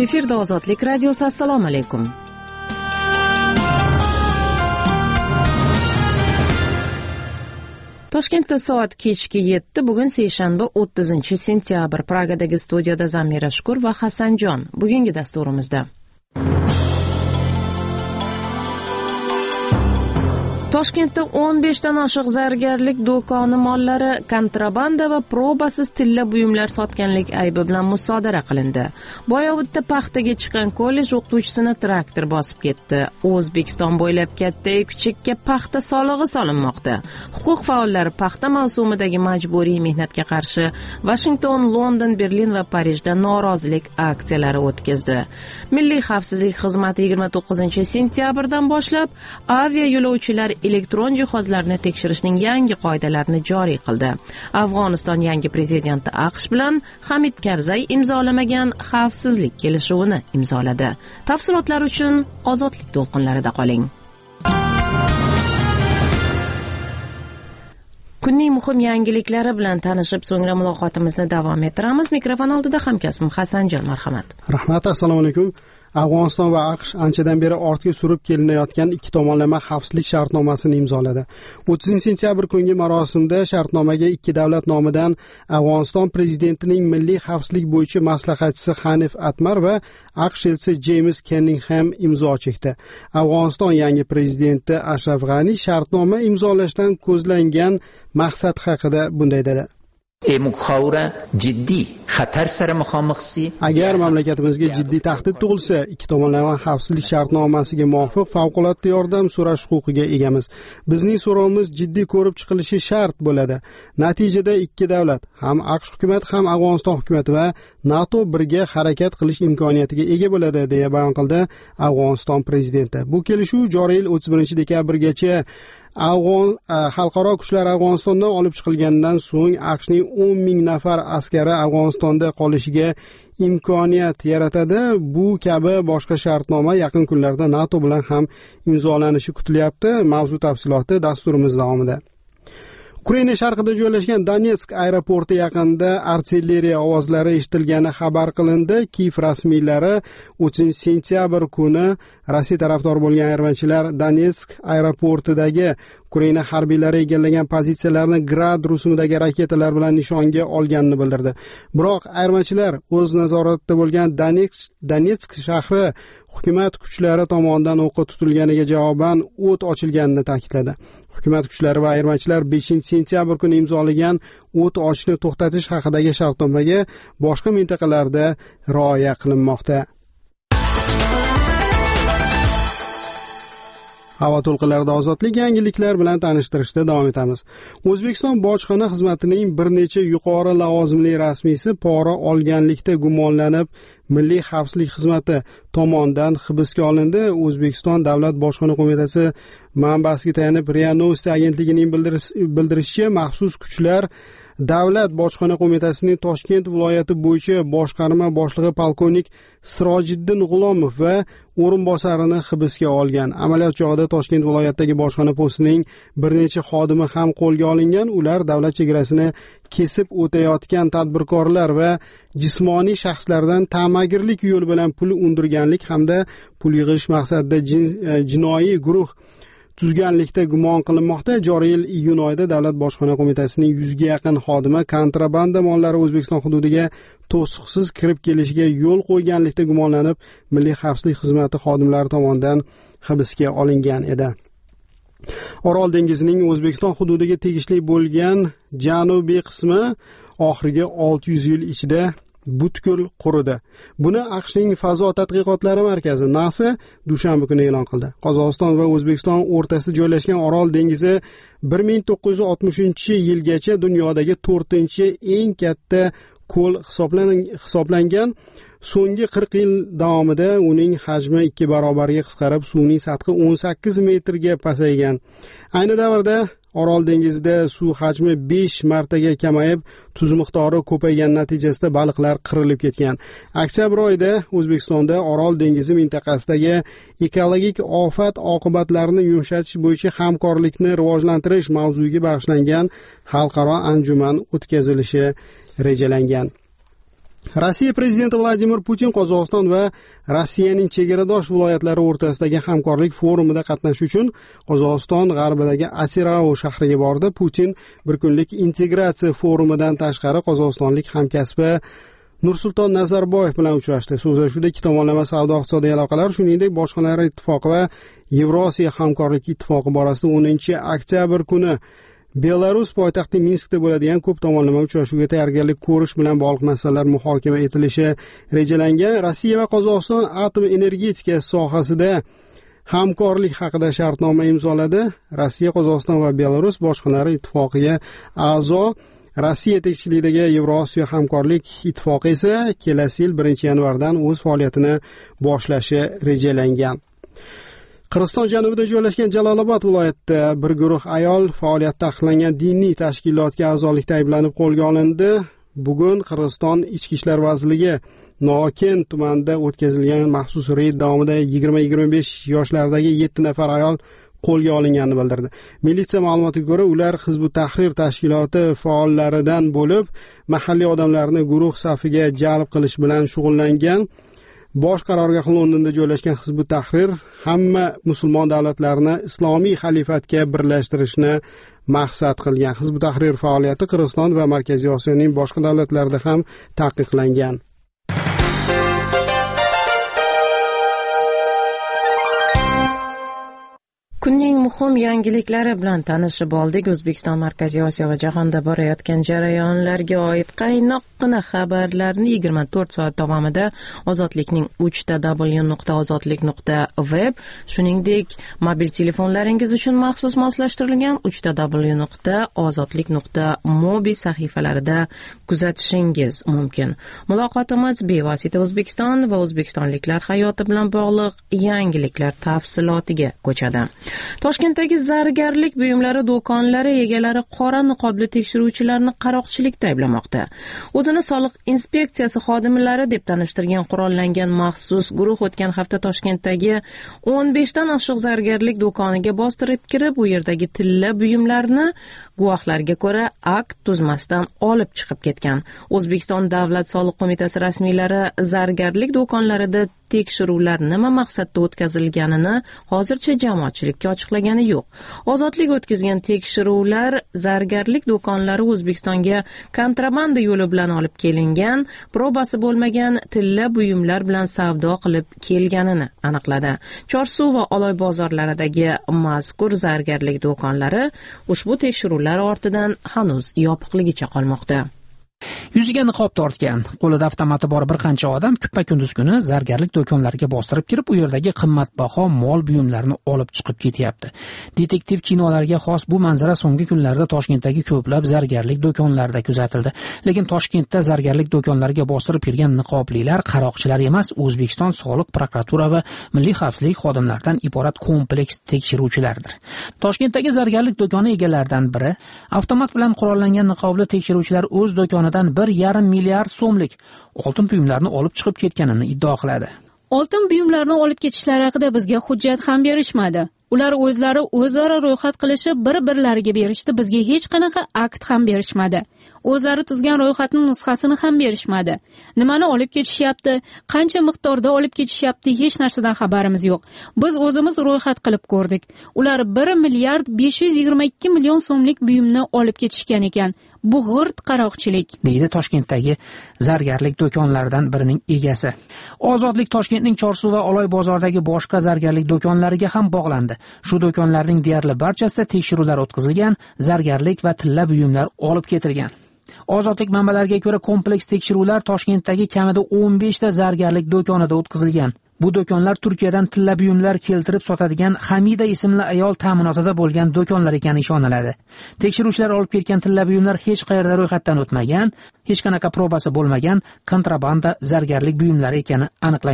Efirda Ozodlik radiosi. Assalomu alaykum. Toshkentda soat kechki 7. Bugun seshanba 30-sentyabr. Pragadagi studiyada Zamira Shukur va Hasanjon. Bugungi dasturimizda Toshkentda 15 dan oshiq zargarlik do'koni mollari kontrabanda va probasiz tilla buyumlar sotganlik aybi bilan musodara qilindi. Boyovutda paxtaga chiqqan kollej o'qituvchisini traktor bosib ketdi. O'zbekiston bo'ylab katta kichikka paxta solig'i solinmoqda. Huquq faollari paxta mavsumidagi majburiy mehnatga qarshi Washington, London, Berlin va Parijda norozilik aksiyalari o'tkazdi. Milliy xavfsizlik xizmati 29-sentyabrdan boshlab avia yo'lovchilar elektron jihozlarni tekshirishning yangi qoidalarini joriy qildi. Afg'oniston yangi prezidenti AQSh bilan Hamid Karzay imzolamagan xavfsizlik kelishuvini imzoladi. Tafsilotlar uchun Ozodlik to'lqinlarida qoling. Kunning muhim yangiliklari bilan tanishib, so'ngra muloqotimizni davom ettiramiz. Mikrofon oldida hamkasbim Hasanjon, marhamat. Rahmat, assalomu alaykum. Afg'oniston va AQSh anchadan beri ortga surib kelinayotgan ikki tomonlama xavfsizlik shartnomasini imzoladi. 30-sentyabr kungi marosimda shartnomaga ikki davlat nomidan Afg'oniston prezidentining milliy xavfsizlik bo'yicha maslahatchisi Hanif Atmar va AQSh elchisi James Kenningham imzo chekdi. Afg'oniston yangi prezidenti Ashraf G'ani shartnoma imzolashdan ko'zlangan maqsad haqida bunday dedi: Agar mamlakatimizga jiddiy tahdid tug'ilsa, ikki tomonlama xavfsizlik shartnomasiga muvofiq favqulodda yordam so'rash huquqiga egamiz. Bizning so'rovimiz jiddiy ko'rib chiqilishi shart bo'ladi. Natijada ikki davlat, ham AQSh hukumati ham Afg'oniston hukumati va NATO birga harakat qilish imkoniyatiga ega bo'ladi, deya bayon qildi Afg'oniston prezidenti. Bu kelishuv joriy yil 31-dekabrgacha xalqaro kuchlar Afg'onistondan olib chiqilgandan so'ng AQShning 10,000 nafar askari Afg'onistonda qolishiga imkoniyat yaratadi. Bu kabi boshqa shartnoma yaqin kunlarda NATO bilan ham imzolanishi kutilyapti. Mavzu tafsiloti dasturimiz davomida. Ukraina sharqida joylashgan Donetsk aeroporti yaqinida artilleriya ovozlari eshitilgani xabar qilindi. Kiyev rasmiylari 30-sentyabr kuni Rossiya tarafdori bo'lgan ayirmachilar Donetsk aeroportidagi Ukraina harbiylari egallagan pozitsiyalarni Grad rusumidagi raketalar bilan nishonga olganini bildirdi. Biroq ayirmachilar o'z nazoratida bo'lgan Donetsk shahri hukumat kuchlari tomonidan o'qqa tutilganiga javoban o't ochilganini ta'kidladi. Hukumat kuchlari va ayirmachilar 5-sentyabr kuni imzolagan o't ochishni to'xtatish haqidagi shartnomaga boshqa mintaqalarda rioya qilinmoqda. Havo to'lqinlarida ozodlik yangiliklar bilan tanishtirishda davom etamiz. O'zbekiston bojxona xizmatining bir necha yuqori lavozimli rasmiysi pora olganlikda gumonlanib Milliy xavfsizlik xizmati tomonidan hibsga olindi. O'zbekiston Davlat bojxona qo'mitasi manbasiga tayanib RIA Novosti agentligining bildirishicha, maxsus kuchlar Davlat bojxona qo'mitasining Toshkent viloyati bo'yicha boshqarma boshlig'i polkovnik Sirojiddin G'ulomov va o'rinbosarini hibsga olgan. Amaliyot chog'ida Toshkent viloyatidagi bojxona postining bir necha xodimi ham qo'lga olingan. Ular davlat chegarasini kesib o'tayotgan tadbirkorlar va jismoniy shaxslardan ta'magirlik yo'li bilan pul undirganlik hamda pul yig'ish maqsadida jinoiy guruh tuzganlikda gumon qilinmoqda. Joriy yil iyun oyida Davlat bojxona qo'mitasining 100 ga yaqin xodimi kontrabanda mollari O'zbekiston hududiga to'siqsiz kirib kelishiga yo'l qo'yganlikda gumonlanib, Milliy xavfsizlik xizmati xodimlari tomonidan hibsga olingan edi. Orol dengizining O'zbekiston hududiga tegishli bo'lgan janubiy qismi oxirgi 600 yil ichida butkul quridi. Buni AQShning fazo tadqiqotlari markazi NASA dushanba kuni e'lon qildi. Qozog'iston va O'zbekiston o'rtasida joylashgan Orol dengizi 1960-yilgacha dunyodagi 4-eng katta ko'l hisoblangan. So'nggi 40 yil davomida uning hajmi 2 barobarga qisqarib, suvning sathi 18 metrga pasaygan. Ayni davrda Orol dengizida suv hajmi 5 martaga kamayib, tuz miqdori ko'paygan natijasida baliqlar qirilib ketgan. Oktyabr oyida O'zbekistonda Orol dengizi mintaqasidagi ekologik ofat oqibatlarini yumshatish bo'yicha hamkorlikni rivojlantirish mavzuiga bag'ishlangan xalqaro anjuman o'tkazilishi rejalangan. Rossiya prezidenti Vladimir Putin Qozog'iston va Rossiyaning chegaradosh viloyatlari o'rtasidagi hamkorlik forumida qatnashish uchun Qozog'iston g'arbidagi Atirau shahriga bordi. Putin bir kunlik integratsiya forumidan tashqari qozog'istonlik hamkasbi Nursulton Nazarboyev bilan uchrashdi. So'zlashuvda ikki tomonlama savdo-iqtisodiy aloqalar, shuningdek bojxonalar ittifoqi va Yevrosiyo hamkorlik ittifoqi borasida 10-oktyabr kuni Belarus poytaxti Minskda bo'ladigan ko'p tomonlama uchrashuvga tayyorgarlik ko'rish bilan bog'liq masalalar muhokama etilishi rejalangan. Rossiya va Qozog'iston atom energetikasi sohasida hamkorlik haqida shartnoma imzoladi. Rossiya, Qozog'iston va Belarus bojxonalar ittifoqiga a'zo. Rossiya yetakchiligidagi Yevrosiyo hamkorlik ittifoqi esa kelasi yil 1-yanvardan o'z faoliyatini boshlashi rejalangan. Qirg'iziston janubida joylashgan Jalolobod viloyatida bir guruh ayol faoliyati taqiqlangan diniy tashkilotga a'zolikda ayblanib qo'lga olindi. Bugun Qirg'iziston Ichki ishlar vazirligi Noken tumanida o'tkazilgan maxsus reyd davomida 20-25 yoshlardagi 7 nafar ayol qo'lga olinganini bildirdi. Militsiya ma'lumotiga ko'ra, ular Hizb ut-Tahrir tashkiloti faollaridan bo'lib, mahalliy odamlarni guruh safiga jalb qilish bilan shug'ullangan. Bosh qarorgohi Londonda joylashgan Hizb ut-Tahrir hamma musulmon davlatlarini islomiy xalifatga birlashtirishni maqsad qilgan. Hizb ut-Tahrir faoliyati Qirg'iziston va Markaziy Osiyoning boshqa davlatlarida ham taqiqlangan. Kunning muhim yangiliklari bilan tanishib oldik. O'zbekiston, Markaziy Osiyo va jahonda borayotgan jarayonlarga oid qaynoqqina xabarlarni 24 soat davomida Ozodlikning www.ozodlik.web, shuningdek mobil telefonlaringiz uchun maxsus moslashtirilgan www.ozodlik.mobi sahifalarida kuzatishingiz mumkin. Muloqotimiz bevosita O'zbekiston va o'zbekistonliklar hayoti bilan bog'liq yangiliklar tafsilotiga ko'chadi. Toshkentdagi zargarlik buyumlari do'konlari egalari qora niqobli tekshiruvchilarni qaroqchilikda ayblamoqda. O'zini soliq inspeksiyasi xodimlari deb tanishtirgan qurollangan maxsus guruh o'tgan hafta Toshkentdagi 15 dan oshiq zargarlik do'koniga bostirib kirib, u yerdagi tilla buyumlarni guvohlarga ko'ra akt tuzmasdan olib chiqib ketgan. O'zbekiston Davlat soliq qo'mitasi rasmiylari zargarlik do'konlarida tekshiruvlar nima maqsadda o'tkazilganini hozircha jamoatchilikka ochiqlagani yo'q. Ozodlik o'tkazgan tekshiruvlar zargarlik do'konlari O'zbekistonga kontrabanda yo'li bilan olib kelingan, probasi bo'lmagan tilla buyumlar bilan savdo qilib kelganini aniqladi. Chorsu va Oloy bozorlaridagi mazkur zargarlik do'konlari ushbu tekshiruvlar ortidan hanuz yopiqligicha qolmoqda. Yuziga niqob tortgan, qo'lida avtomati bor bir qancha odam kuppa-kunduz kuni zargarlik do'konlariga bostirib kirib, u yerdagi qimmatbaho mol buyumlarni olib chiqib ketyapti. Detektiv kinolarga xos bu manzara so'nggi kunlarda Toshkentdagi ko'plab zargarlik do'konlarida kuzatildi. Lekin Toshkentda zargarlik do'konlariga bostirib kirgan niqoblilar qaroqchilar emas, O'zbekiston soliq prokuratura va milliy xavfsizlik xodimlaridan iborat kompleks tekshiruvchilardir. Toshkentdagi zargarlik do'koni egalaridan biri avtomat bilan qurollangan niqobli tekshiruvchilar o'z do'konidan 1,5 milliard so'mlik oltin buyumlarni olib chiqib ketganini iddao qiladi. Oltin buyumlarni olib ketishlari haqida bizga hujjat ham berishmadi. Ular o'zlari o'zaro ro'yxat qilishib, bir-birlariga berishdi, bizga hech qanaqa akt ham berishmadi. O'zlari tuzgan ro'yxatning nusxasini ham berishmadi. Nimani olib ketishyapti, qancha miqdorda olib ketishyapti, hech narsadan xabarimiz yo'q. Biz o'zimiz ro'yxat qilib ko'rdik. Ular 1 milliard 522 million so'mlik buyumni olib ketishgan ekan. Bu g'irt qaroqchilik, deydi Toshkentdagi zargarlik do'konlaridan birining egasi. Ozodlik Toshkentning Chorsu va Oloy bozoridagi boshqa zargarlik do'konlariga ham bog'landi. Shu do'konlarning deyarli barchasida tekshiruvlar o'tkazilgan, zargarlik va tilla buyumlar olib ketilgan. Ozodlik manbalariga ko'ra kompleks tekshiruvlar Toshkentdagi kamida 15 ta zargarlik do'konida o'tkazilgan. Bu do'konlar Turkiyadan tilla buyumlar keltirib sotadigan Hamida ismli ayol ta'minotida bo'lgan do'konlar ekani ishoniladi. Tekshiruvchilar olib ketgan tilla buyumlar hech qayerda ro'yxatdan o'tmagan, hech qanaqa probasi bo'lmagan kontrabanda zargarlik buyumlari ekani aniqlangan.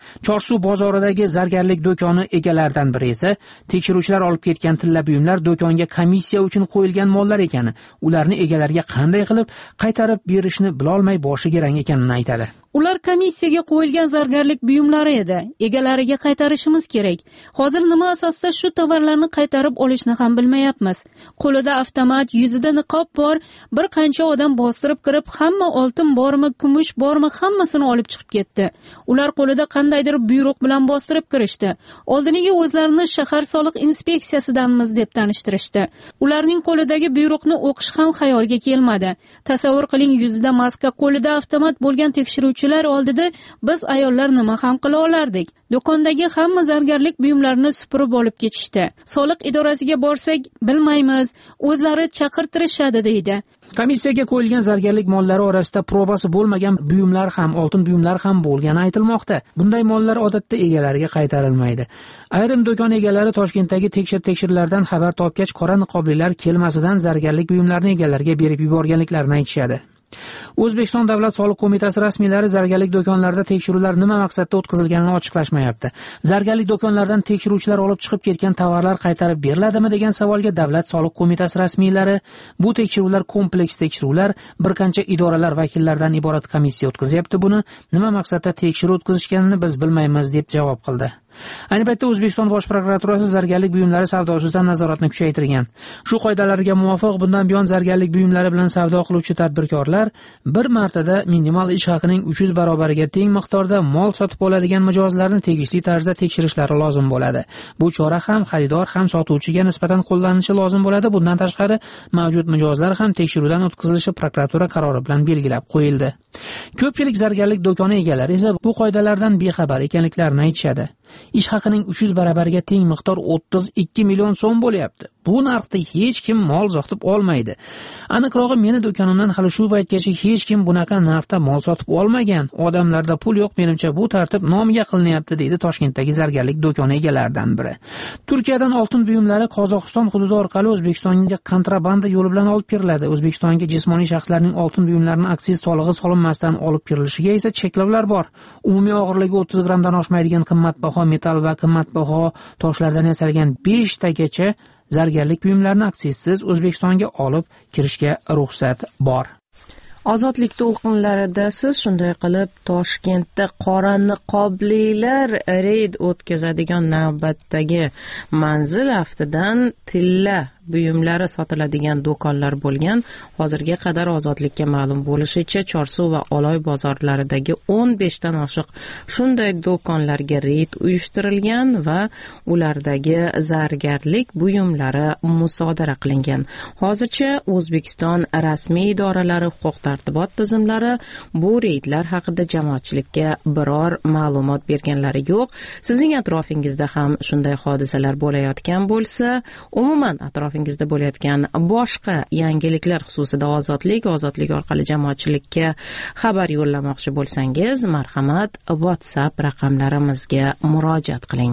Chorsu bozoridagi zargarlik do'koni egalaridan biri esa tekshiruvchilar olib ketgan tilla buyumlar do'konga komissiya uchun qo'yilgan mollar ekani, ularni egalariga qanday qilib qaytarib berishni bilolmay boshiga rang ekanini aytadi. Ular komissiyaga qo'yilgan zargarlik buyumlari edi. Egalariga qaytarishimiz kerak. Hozir nima asosda shu tovarlarni qaytarib olishni ham bilmayapmiz. Qo'lida avtomat, yuzida niqob bor, bir qancha odam bostirib kirib, hamma oltin bormi, kumush bormi, hammasini olib chiqib ketdi. Ular qo'lida qandaydir buyruq bilan bostirib kirishdi. Oldiniga o'zlarini shahar soliq inspeksiyasidanmiz deb tanishtirishdi. Ularning qo'lidagi buyruqni o'qish ham xayolga kelmadi. Tasavvur qiling, yuzida maska, qo'lida avtomat bo'lgan tekshiruvchi oldida biz ayollar nima ham qila olardik? Do'kondagi hamma zargarlik buyumlarini supurib olib ketishdi. Soliq idorasiga borsak, bilmaymiz, o'zlari chaqirtirishadi deydi. Komissiyaga qo'yilgan zargarlik mollari orasida probasi bo'lmagan buyumlar ham, oltin buyumlar ham bo'lgani aytilmoqda. Bunday mollar odatda egalariga qaytarilmaydi. Ayrim do'kon egalari Toshkentdagi tekshirlardan xabar topgach, qora niqoblilar kelmasidan zargarlik buyumlarini egalariga berib yuborganliklarini aytishadi. O'zbekiston Davlat soliq qo'mitasi rasmiylari zargarlik do'konlarida tekshiruvlar nima maqsadda o'tkazilganini ochiqlashmayapti. Zargarlik do'konlaridan tekshiruvchilar olib chiqib ketgan tovarlar qaytarib beriladimi degan savolga Davlat soliq qo'mitasi rasmiylari bu tekshiruvlar kompleks tekshiruvlar, bir qancha idoralar vakillaridan iborat komissiya o'tkazyapti. Buni nima maqsadda tekshiruv o'tkazishganini biz bilmaymiz deb javob qildi. Ayni paytda O'zbekiston Bosh prokuraturasi zargarlik buyumlari savdosidan nazoratni kuchaytirgan. Shu qoidalarga muvofiq bundan buyon zargarlik buyumlari bilan savdo qiluvchi tadbirkorlar bir martada minimal ish haqining 300 barobariga teng miqdorda mol sotib oladigan mijozlarni tegishli tarzda tekshirishlari lozim bo'ladi. Bu chora ham xaridor ham sotuvchiga nisbatan qo'llanishi lozim bo'ladi. Bundan tashqari mavjud mijozlar ham tekshiruvdan o'tkazilishi prokuratura qarori bilan belgilab qo'yildi. Ko'pchilik zargarlik do'koni egalari esa bu qoidalardan bexabar ekanliklarini aytishadi. Ish haqining 300 barabariga teng miqdor 32 million so'm bo'lyapti. Bu narxda hech kim mol sotib olmaydi. Aniqrog'i meni do'konimdan hali shu paytgacha hech kim bunaqa narxda mol sotib olmagan. Odamlarda pul yo'q, menimcha bu tartib nomiga qilinyapti, deydi Toshkentdagi zargarlik do'koni egalaridan biri. Turkiyadan oltin buyumlari Qozog'iston hududi orqali O'zbekistonga kontrabanda yo'li bilan olib kiriladi. O'zbekistonga jismoniy shaxslarning oltin buyumlarini aksiz solig'i solinmasdan olib kirilishiga esa cheklovlar bor. Umumiy og'irligi 30 grammdan oshmaydigan qimmatbaho metall va qimmatbaho toshlardan yasalgan 5 tagacha zargarlik buyumlarini aksizsiz O'zbekistonga olib kirishga ruxsat bor. Ozodlik to'lqinlarida siz shunday qilib Toshkentda qora niqoblilar reyd o'tkazadigan navbatdagi manzil aftidan tilla buyumlari sotiladigan do'konlar bo'lgan. Hozirga qadar Ozodlikka ma'lum bo'lishicha Chorsu va Oloy bozorlaridagi 15 dan oshiq shunday do'konlarga reyd uyushtirilgan va ulardagi zargarlik buyumlari musodara qilingan. Hozircha O'zbekiston rasmiy idoralari, huquq-tartibot tizimlari bu reydlar haqida jamoatchilikka biror ma'lumot berganlari yo'q. Sizning atrofingizda ham shunday hodisalar bo'layotgan bo'lsa, umuman atrofingizda bo'layotgan boshqa yangiliklar xususida ozodlik orqali jamoatchilikka xabar yo'llamoqchi bo'lsangiz, marhamat WhatsApp raqamlarimizga murojaat qiling.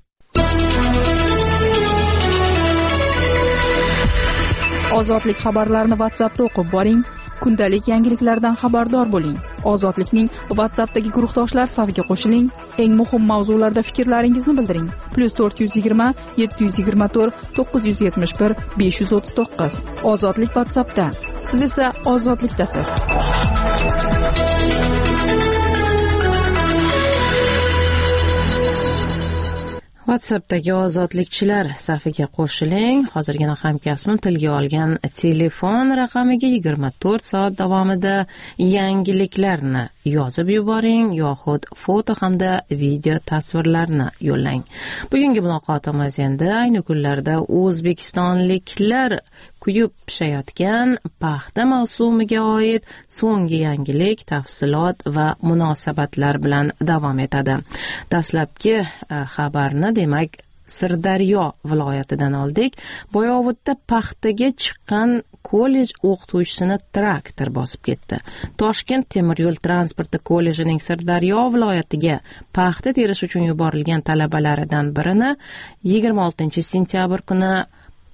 Ozodlik xabarlarini WhatsAppda o'qib boring. Kundalik yangiliklardan xabardor bo'ling. Ozodlikning WhatsAppdagi guruhdoshlar safiga qo'shiling. Eng muhim mavzularda fikrlaringizni bildiring. +420 724 971 539. Ozodlik WhatsAppda. Siz esa ozodlikdasiz. WhatsAppdagi ozodlikchilar safiga qo'shiling. Hozirgina hamkasbim tilga olgan telefon raqamiga 24 soat davomida yangiliklarni yozib yuboring yoxud foto hamda video tasvirlarni yo'llang. Bugungi muloqotimiz endi ayni kunlarda o'zbekistonliklar kuyib pishayotgan paxta mavsumiga oid so'nggi yangilik, tafsilot va munosabatlar bilan davom etadi. Dastlabki xabarni demak Sirdaryo viloyatidan oldik. Boyovutda paxtaga chiqqan kollej o'qituvchisini traktor bosib ketdi. Toshkent temir yo'l transporti kollejining Sirdaryo viloyatiga paxta terish uchun yuborilgan talabalaridan birini 26 sentyabr kuni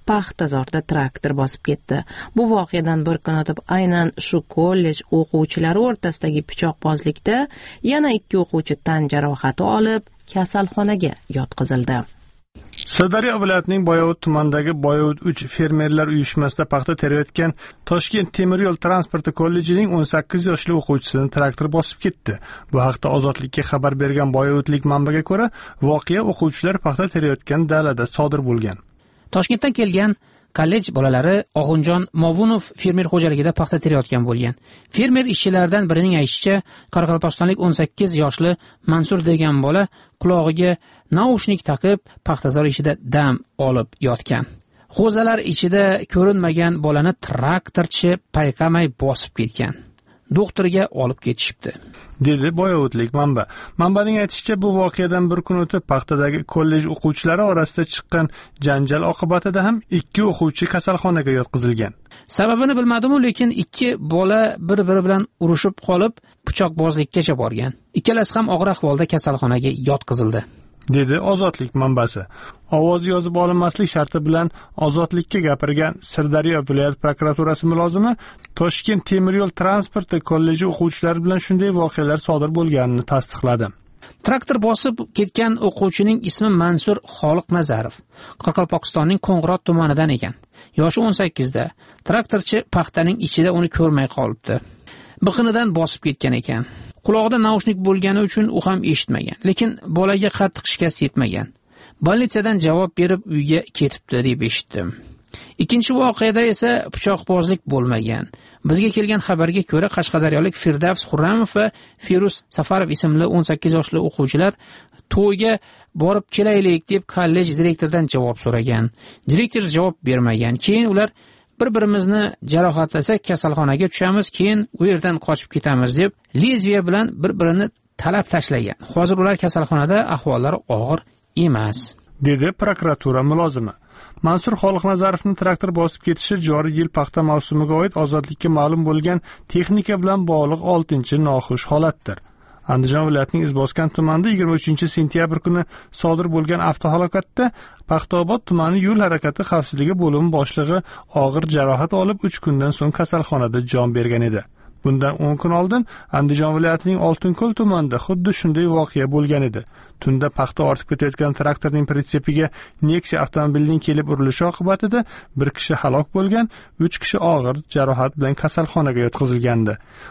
Paxtazorda traktor bosib ketdi. Bu voqeadan bir kun o'tib aynan shu kollej o'quvchilari o'rtasidagi pichoqbozlikda yana 2 o'quvchi tan jarohati olib kasalxonaga yotqizildi. Sirdaryo viloyatining Boyovut tumanidagi Boyovut 3 fermerlar uyushmasida paxta terayotgan Toshkent temir yo'l transporti kollejining 18 yoshli o'quvchisini traktor bosib ketdi. Bu haqda Ozodlikka xabar bergan boyovutlik manbaga ko'ra, voqea o'quvchilar paxta terayotgan dalada sodir bo'lgan. Toshkentdan kelgan kollej bolalari Og'unjon Movunov fermer xo'jaligida paxta terayotgan bo'lgan. Fermer ishchilaridan birining aytishicha, Qoraqalpog'istonlik 18 yoshli Mansur degan bola qulog'iga naushnik taqib paxtazor ichida dam olib yotgan. G'o'zalar ichida ko'rinmagan bolani traktorchi payqamay bosib ketgan. Doktorga olib ketishibdi, dedi boyovutlik manba. Manbaning aytishicha, bu voqeadan bir kun o'tib paxtadagi kollej o'quvchilari orasida chiqqan janjal oqibatida ham 2 o'quvchi kasalxonaga yotqizilgan. Sababini bilmadim-u, lekin 2 bola bir-biri bilan urushib qolib, pichoqbozlikkacha borgan. Ikkalasi ham og'ir ahvolda kasalxonaga yotqizildi, dedi Ozodlik manbasi. Ovoz yozib olinmaslik sharti bilan Ozodlikka gapirgan Sirdaryo viloyat prokuraturasi mulozimi Toshkent temir yo'l transporti kolleji o'quvchilari bilan shunday voqealar sodir bo'lganini tasdiqladi. Traktor bosib ketgan o'quvchining ismi Mansur Xoliqnazarov. Qoraqalpog'istonning Qo'ng'irot tumanidan ekan. Yoshi 18 da. Traktorchi paxtaning ichida uni ko'rmay qolibdi. Biqinidan bosib ketgan ekan. Quloqda naushnik bo'lgani uchun u ham eshitmagan, lekin bolaga qattiq shikast yetmagan. Bolnitsadan javob berib uyga ketibdi deb eshitdim. Ikkinchi voqeada esa pichoqbozlik bo'lmagan. Bizga kelgan xabarga ko'ra, Qashqadaryolik Firdavs Xurramov va Feruz Safarov ismli 18 yoshli o'quvchilar to'yga borib kelaylik deb kollej direktoridan javob so'ragan. Direktor javob bermagan. Keyin ular bir-birimizni jarohatlasak kasalxonaga tushamiz, keyin u yerdan qochib ketamiz deb lezviya bilan bir-birini talab tashlagan. Hozir ular kasalxonada, ahvollari og'ir emas, dedi prokuratura mulozimi. Mansur Xoliqnazarovning traktor bosib ketishi joriy yil paxta mavsumiga oid Ozodlikka ma'lum bo'lgan texnika bilan bog'liq 6-noxush holatdir. Andijon viloyatining Izboskan tumanida 23-sentyabr kuni sodir bo'lgan avtohalokatda Paxtaobod tumani yo'l harakati xavfsizligi bo'limi boshlig'i og'ir jarohat olib 3 kundan so'ng kasalxonada jon bergan edi. Bundan 10 kun oldin Andijon viloyatining Oltinko'l tumanida xuddi shunday voqea bo'lgan edi. Tunda paxta ortib ketayotgan traktorning pritsepiga Nexia avtomobilining kelib urilishi oqibatida 1 kishi halok bo'lgan, 3 kishi og'ir jarohat bilan kasalxonaga yotqizilgandi.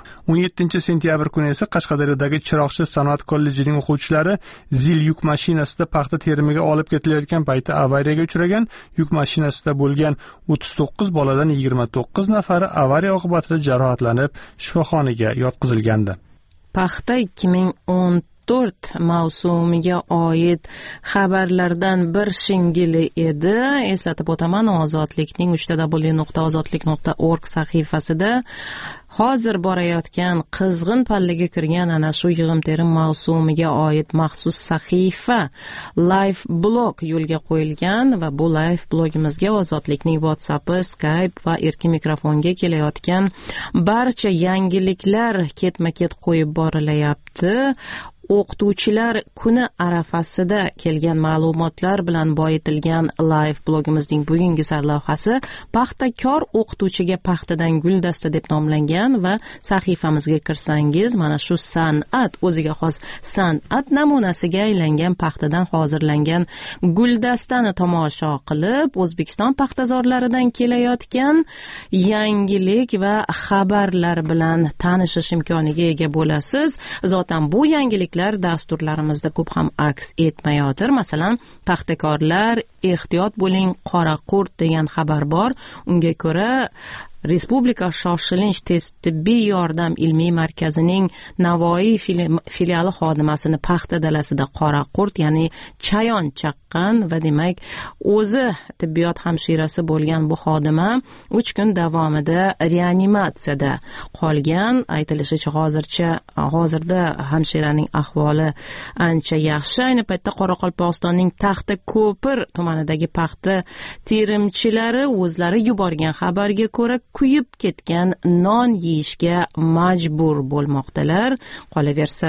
17-sentyabr kuni esa Qashqadaryodagi Chiroqchi sanoat kollejining o'quvchilari zil yuk mashinasida paxta terimiga olib ketilayotgan payti avariyaga uchragan. Yuk mashinasida bo'lgan 39 boladan 29 nafari avariya oqibatida jarohatlanib shifoxonaga yotqizilgandi. Paxta 2014 mavsumiga oid xabarlardan bir shingili edi. Eslatib o'taman, Ozodlikning www.ozodlik.org sahifasida hozir borayotgan qizg'in pallaga kirgan ana shu yig'im-terim mavsumiga oid maxsus sahifa live blog yo'lga qo'yilgan va bu live blogimizga Ozodlikning WhatsApp, Skype va erkin mikrofonga kelayotgan barcha yangiliklar ketma-ket qo'yib borilayapti. O'qituvchilar kuni arafasida kelgan ma'lumotlar bilan boyitilgan live blogimizning bugungi sarlavhasi paxtakor o'qituvchiga paxtadan guldasta deb nomlangan va sahifamizga kirsangiz mana shu san'at, o'ziga xos san'at namunasiga aylangan paxtadan hozirlangan guldastani tomosha qilib O'zbekiston paxtazorlaridan kelayotgan yangilik va xabarlar bilan tanishish imkoniga ega bo'lasiz. Zotan bu yangilik dasturlarimizda ko'p ham aks etmayotir. Masalan, paxtakorlar ehtiyot bo'ling, qora qurt degan xabar bor. Unga ko'ra Respublika shoshilinch tez tibbiy yordam ilmiy markazining Navoiy filiali xodimasini paxta dalasida qora qurt, ya'ni chayon chaqqan va demak o'zi tibbiyot hamshirasi bo'lgan bu xodima 3 kun davomida reanimatsiyada qolgan. Aytilishicha hozirda hamshiraning ahvoli ancha yaxshi. Ayni paytda Qoraqalpog'istonning Taxtako'pir tumanidagi paxta terimchilari o'zlari yuborgan xabarga ko'ra kuyib ketgan non yeyishga majbur bo'lmoqdalar. Qolaversa,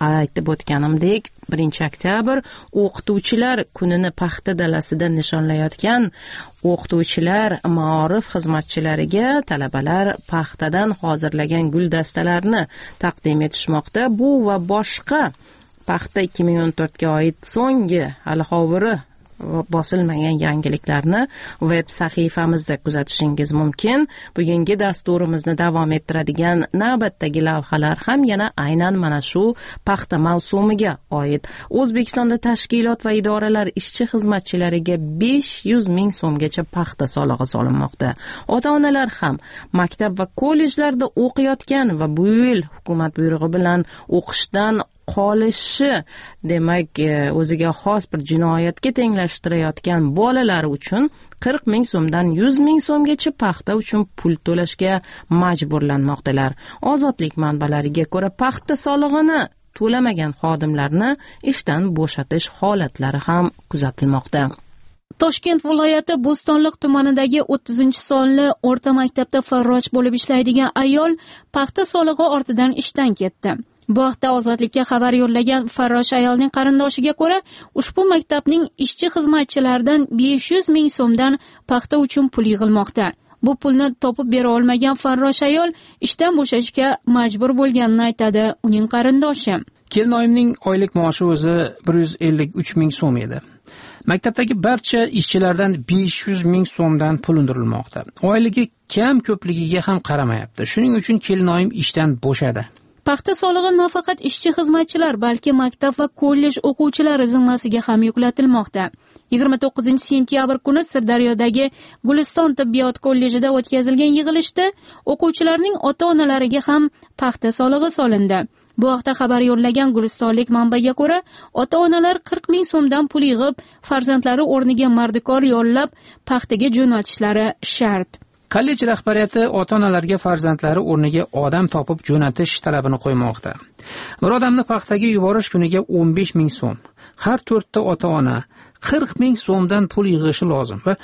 aytib o'tganimdek 1-oktyabr o'qituvchilar kunini paxta dalasida nishonlayotgan o'qituvchilar maorif xizmatchilariga talabalar paxtadan hozirlagan guldastalarini taqdim etishmoqda. Bu va boshqa paxta 2014 ga oid so'nggi hali hovuri bosilmagan yangiliklarni web sahifamizda kuzatishingiz mumkin. Bugungi dasturimizni davom ettiradigan navbatdagi lavhalar ham yana aynan mana shu paxta mavsumiga oid. O'zbekistonda tashkilot va idoralar ishchi xizmatchilariga 500 ming so'mgacha paxta solig'i solinmoqda. Ota-onalar ham maktab va kollejlarda o'qiyotgan va bu yil hukumat buyrug'i bilan o'qishdan qolishi, demak, o'ziga xos bir jinoyatga tenglashtirayotgan bolalar uchun 40 ming so'mdan 100 ming so'mgacha paxta uchun pul to'lashga majburlanmoqdalar. Ozodlik manbalariga ko'ra, paxta solig'ini to'lamagan xodimlarni ishdan bo'shatish holatlari ham kuzatilmoqda. Toshkent viloyati Bo'stonliq tumanidagi 30-sonli o'rta maktabda farrosh bo'lib ishlaydigan ayol paxta solig'i ortidan ishdan ketdi. Bu haqda Ozodlikka xabar yo'llagan farrosh ayolning qarindoshiga ko'ra, ushbu maktabning ishchi xizmatchilaridan 500 ming so'mdan paxta uchun pul yig'ilmoqda. Bu pulni topib bera olmagan farrosh ayol ishdan bo'shashga majbur bo'lganini aytadi uning qarindoshi. Kelinoyimning oylik maoshi o'zi 153 ming so'm edi. Maktabdagi barcha ishchilardan 500 ming so'mdan pul undirilmoqda. Oyligi kam ko'pligiga ham qaramayapti. Shuning uchun kelinoyim ishdan bo'shadi. Paxta solig'i nafaqat ishchi xizmatchilar, balki maktab va kollej o'quvchilari zimmasiga ham yuklatilmoqda. 29-sentyabr kuni Sirdaryodagi Guliston tibbiyot kollejida o'tkazilgan yig'ilishda o'quvchilarning ota-onalariga ham paxta solig'i solindi. Bu haqda xabar yo'llagan gulistonlik manbaga ko'ra, ota-onalar 40 ming so'mdan pul yig'ib, farzandlari o'rniga mardikor yollab paxtaga jo'natishlari shart. Kollej rahbariyati ota-onalarga farzandlari o'rniga odam topib jo'natish talabini qo'ymoqda. Bir odamni paxtaga yuborish kuniga 15 ming so'm. Har 4 ta ota-ona 40 ming so'mdan pul yig'ishi lozim va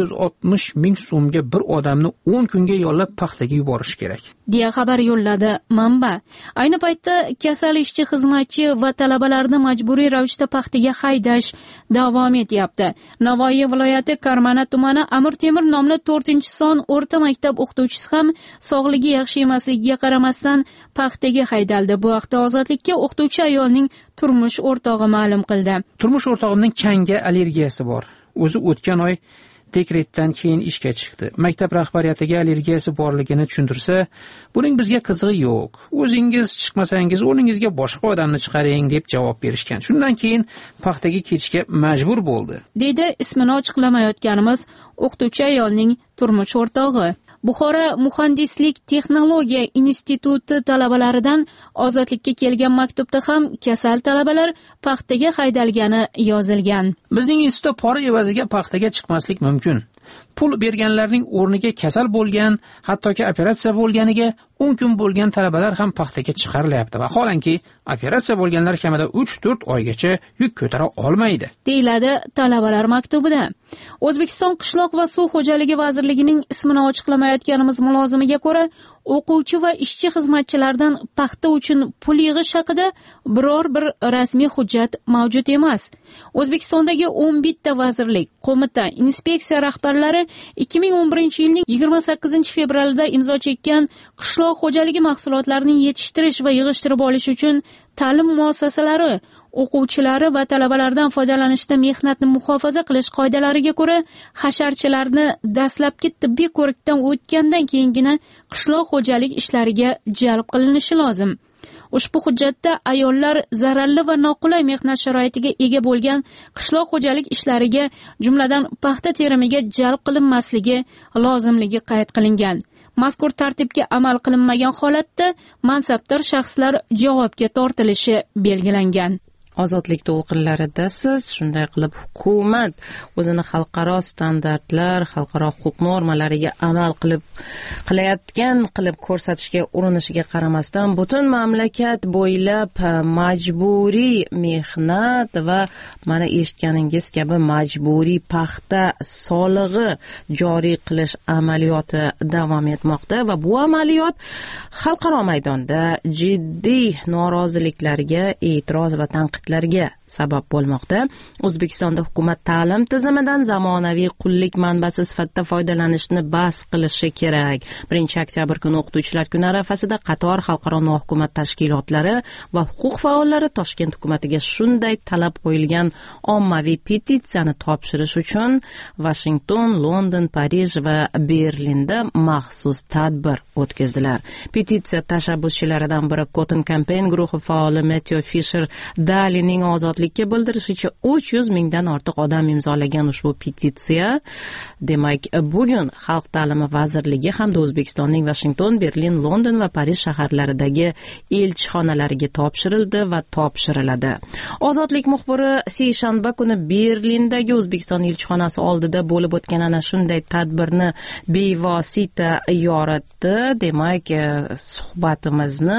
160 ming so'mga bir odamni 10 kunga yollab paxtaga yuborish kerak, deya xabar yo'lladi manba. Ayni paytda kasal ishchi xizmatchi va talabalarni majburiy ravishda paxtaga haydash davom etyapti. Navoiy viloyati Karmana tumani Amir Temur nomli 4-son o'rta maktab o'qituvchisi ham sog'ligi yaxshi emasligiga qaramasdan paxtaga haydaldi. Bu haqda Ozodlikka o'qituvchi ayolning turmush o'rtog'i ma'lum qildi. Turmush o'rtog'imning changga allergiyasi bor. O'zi o'tgan oy dekretdan keyin ishga chiqdi. Maktab rahbariyatiga allergiyasi borligini tushuntirsa, buning bizga qizig'i yo'q. O'zingiz chiqmasangiz, o'rningizga boshqa odamni chiqaring deb javob berishgan. Shundan keyin paxtaga ketishga majbur bo'ldi, deydi ismini ochiqlamayotganimiz o'qituvchi ayolning turmush o'rtog'i. Buxoro muhandislik texnologiya instituti talabalaridan Ozodlikka kelgan maktubda ham kasal talabalar paxtaga haydalgani yozilgan. Bizning institutda pora evaziga paxtaga chiqmaslik mumkin. Pul berganlarning o'rniga kasal bo'lgan, hattoki operatsiya bo'lganiga 10 kun bo'lgan talabalar ham paxtaga chiqarilyapti va holanki operatsiya bo'lganlar kamida 3-4 oygacha yuk ko'tara olmaydi, deyiladi talabalar maktubida. O'zbekiston qishloq va suv xo'jaligi vazirligining ismini ochiqlamayotganimiz mulozimiga ko'ra, o'quvchi va ishchi xizmatchilardan paxta uchun pul yig'ish haqida biror bir rasmiy hujjat mavjud emas. O'zbekistondagi 11 ta vazirlik, qo'mita, inspeksiya rahbarlari 2011-yilning 28-fevralida imzo chekkan qishloq xo'jaligi mahsulotlarining yetishtirish va yig'ishtirib olish uchun ta'lim muassasalari o'quvchilari va talabalardan foydalanishda mehnatni muhofaza qilish qoidalariga ko'ra hasharchilarni dastlabki tibbiy ko'rikdan o'tgandan keyingina qishloq xo'jalik ishlariga jalb qilinishi lozim. Ushbu hujjatda ayollar zararli va noqulay mehnat sharoitiga ega bo'lgan qishloq xo'jalik ishlariga, jumladan paxta terimiga jalb qilinmasligi lozimligi qayd qilingan. Mazkur tartibga amal qilinmagan holatda mansabdor shaxslar javobga tortilishi belgilangan. ozodlik to'lqinlarida siz shunday qilib hukumat o'zini xalqaro standartlar, xalqaro huquq normalariga amal qilib ko'rsatishga urinishiga qaramasdan butun mamlakat bo'ylab majburiy mehnat va mana eshitganingiz kabi majburiy paxta solig'i joriy qilish amaliyoti davom etmoqda va bu amaliyot xalqaro maydonda jiddiy noroziliklarga, e'tiroz va tanqidlarga sabab bo'lmoqda. O'zbekistonda hukumat ta'lim tizimidan zamonaviy qullik manbasi sifatida foydalanishni bas qilishi kerak. 1-oktyabr kuni o'qituvchilar kuni arafasida qator xalqaro nohukumat tashkilotlari va huquq faollari Toshkent hukumatiga shunday talab qo'yilgan ommaviy petitsiyani topshirish uchun Washington, London, Parij va Berlinda maxsus tadbir o'tkazdilar. Petitsiya tashabbuschilaridan biri Cotton Campaign guruhi faoli Matthew Fisher Dalining ozodlikka bildirishicha 300 mingdan ortiq odam imzolagan ushbu petitsiya demak bugun Xalq ta'limi vazirligi hamda O'zbekistonning Washington, Berlin, London va Parij shaharlaridagi elchixonalariga topshirildi va topshiriladi. Ozodlik muxbiri seshanba kuni Berlindagi O'zbekiston elchixonasi oldida bo'lib o'tgan ana shunday tadbirni bevosita yoritdi. Demak, suhbatimizni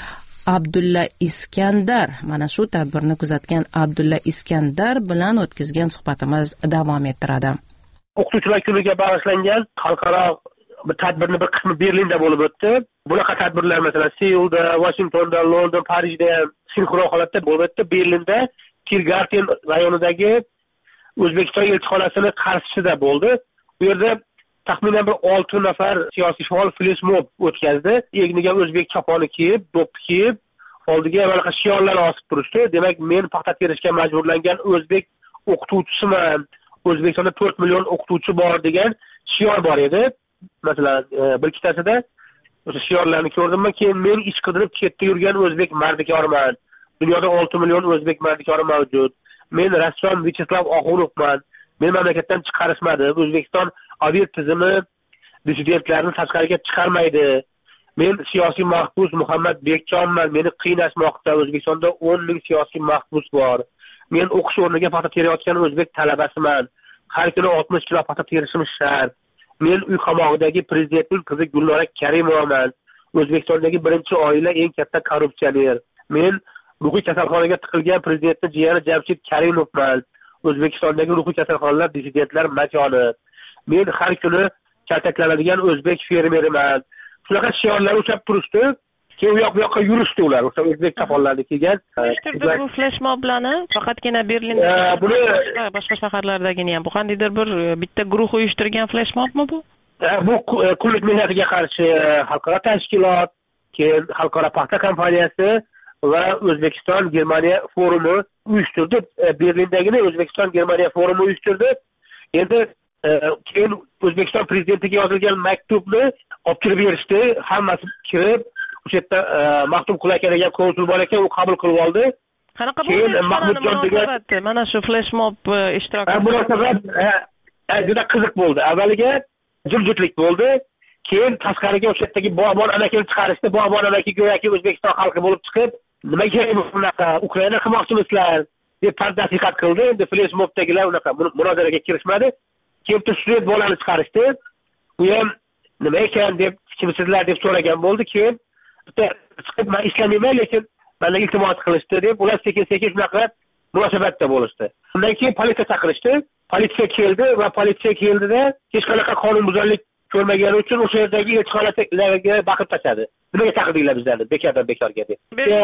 Abdulla Iskandar, mana shu tadbirni kuzatgan Abdulla Iskandar bilan o'tkazgan suhbatimiz davom ettiradi. O'qituvchilar kuniga bag'ishlangan xalqaro bir tadbirning bir qismi Berlinda bo'lib o'tdi. Bunaqa tadbirlar masalan Seulda, Washingtonda, London, Parijda sinxron holatda bo'lib o'tdi. Berlinda Tiergarten rayonidagi O'zbekiston elchixonasini qarshisida bo'ldi. Bu yerda taxminan bir 6 nafar siyosiy faol fleshmob o'tkazdi. Egniga o'zbek choponi kiyib, do'ppi kiyib, oldiga mana shu shiorlar osib turishdi. Demak, men paxta terishga majburlangan o'zbek o'qituvchisiman. O'zbekistonda 4 million o'qituvchi bor degan shior bor edi. Masalan, bir ikkitasida o'sha shiorlarni ko'rdimman. Keyin men ish qidirib chetda yurgan o'zbek mardikorman. Dunyoda 6 million o'zbek mardikori mavjud. Men rassom Vyacheslav Oxunovman. Men mamlakatdan chiqarishmadi. O'zbekiston aviat tizimi dissidentlarni tashqariga chiqarmaydi. Men siyosiy mahbus Muhammad Bekjonman. Meni qiynashmoqda. O'zbekistonda 10 ming siyosiy mahbus bor. Men o'qish o'rniga paxta terayotgan o'zbek talabasiman. Har kuni 60 kilo paxta terishim shart. Men uy qamog'idagi prezidentning qizi Gulnora Karimovaman. O'zbekistondagi birinchi oila eng katta korrupsioner. Men ruhiy kasalxonaga tiqilgan prezidentning jiyani Jamshid Karimovman. O'zbekistondagi ruhiy kasalxonalar dissidentlar makoni. Men har kuni kaltaklanadigan o'zbek fermeriman. Shunaqa shiorlar o'chab turishdi. Keyin u yoq bu yoqqa yurishdi ular. O'sha o'zbek chaqonlarni kelgan. Bu fleshmoblarni faqatgina Berlinda, boshqa shaharlardagina ham bu qandaydir bir bitta guruh uyushtirgan fleshmobmi bu? Bu qullik mehnatiga qarshi xalqaro tashkilot, keyin xalqaro paxta kompaniyasi va O'zbekiston Germaniya forumi uyushtirdi. Berlindagina O'zbekiston Germaniya forumi uyushtirdi. Endi keyin O'zbekiston prezidentiga yozilgan maktubni olib kirib berishdi. Hammasi kirib, o'sha yerda Maxtum Qulaka degan konsul bor ekan, u qabul qilib oldi. Qanaqa bo'ldi? Mahmudjon degan mana shu fleshmob ishtirokchisi. Munosabat juda qiziq bo'ldi. Avvaliga jimjitlik bo'ldi. Keyin tashqariga o'sha yerdagi bog'bon amakini chiqarishdi. Bog'bon amaki go'yoki O'zbekiston xalqi bo'lib chiqib, nimaga bunaqa Ukraina qilmoqchimisizlar deb tadqiqot qildi. Endi fleshmobdagilar unaqa munozaraga kirishmadi. Keyin student bolani chiqarishdi. U ham nima ekan deb, kimsizlar deb so'ragan bo'ldi. Keyin bitta chiqib, men ishlamayman, lekin menga iltimos qilishdi deb, ular sekin-sekin shunaqa munosabatda bo'lishdi. Undan keyin politsiya chaqirishdi. Politsiya keldi va politsiya keldida hech qanaqa qonunbuzarlik ko'rmagani uchun o'sha yerdagi elchixonalarga baqib tashladi. Nimaga chaqirdinglar bizlarni bekordan bekorga deb.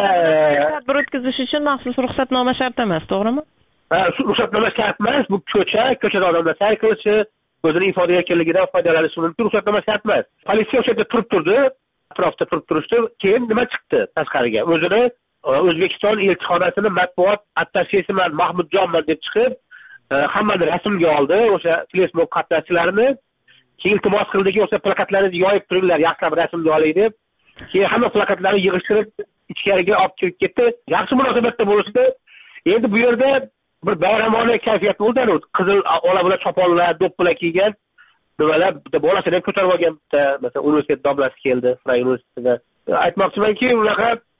Tadbir o'tkazish uchun maxsus ruxsatnoma shart emas, to'g'rimi? Ruxsatnoma shart emas. Bu ko'chada odamlar sayr qilishi, o'zini ifoda erkinligidan foydalanishi mumkin. Ruxsatnoma shart emas. Politsiya o'sha yerda turib turdi, atrofda turib turishdi. Keyin nima chiqdi tashqariga? O'zini O'zbekiston elchixonasini matbuot attashesiman Mahmudjonman deb chiqib, hammani rasmga oldi, o'sha fleshmob qatnashchilarini. Keyin iltimos qildiki, o'sha plakatlarni yoyib turinglar, yaxshilab rasmga oling deb. Keyin hamma plakatlarni yig'ishtirib ichkariga olib kirib ketdi. Yaxshi munosabatda bo'lishdi. Endi bu yerda bir bayramona kayfiyat bo'ldi. Qizil ola-bula choponlar, do'ppilar kiygan nimalar, bitta bolasini ham ko'tarib olgan, bitta masalan universitet domlasi keldi, Fray universitetida. Aytmoqchimanki, unaqa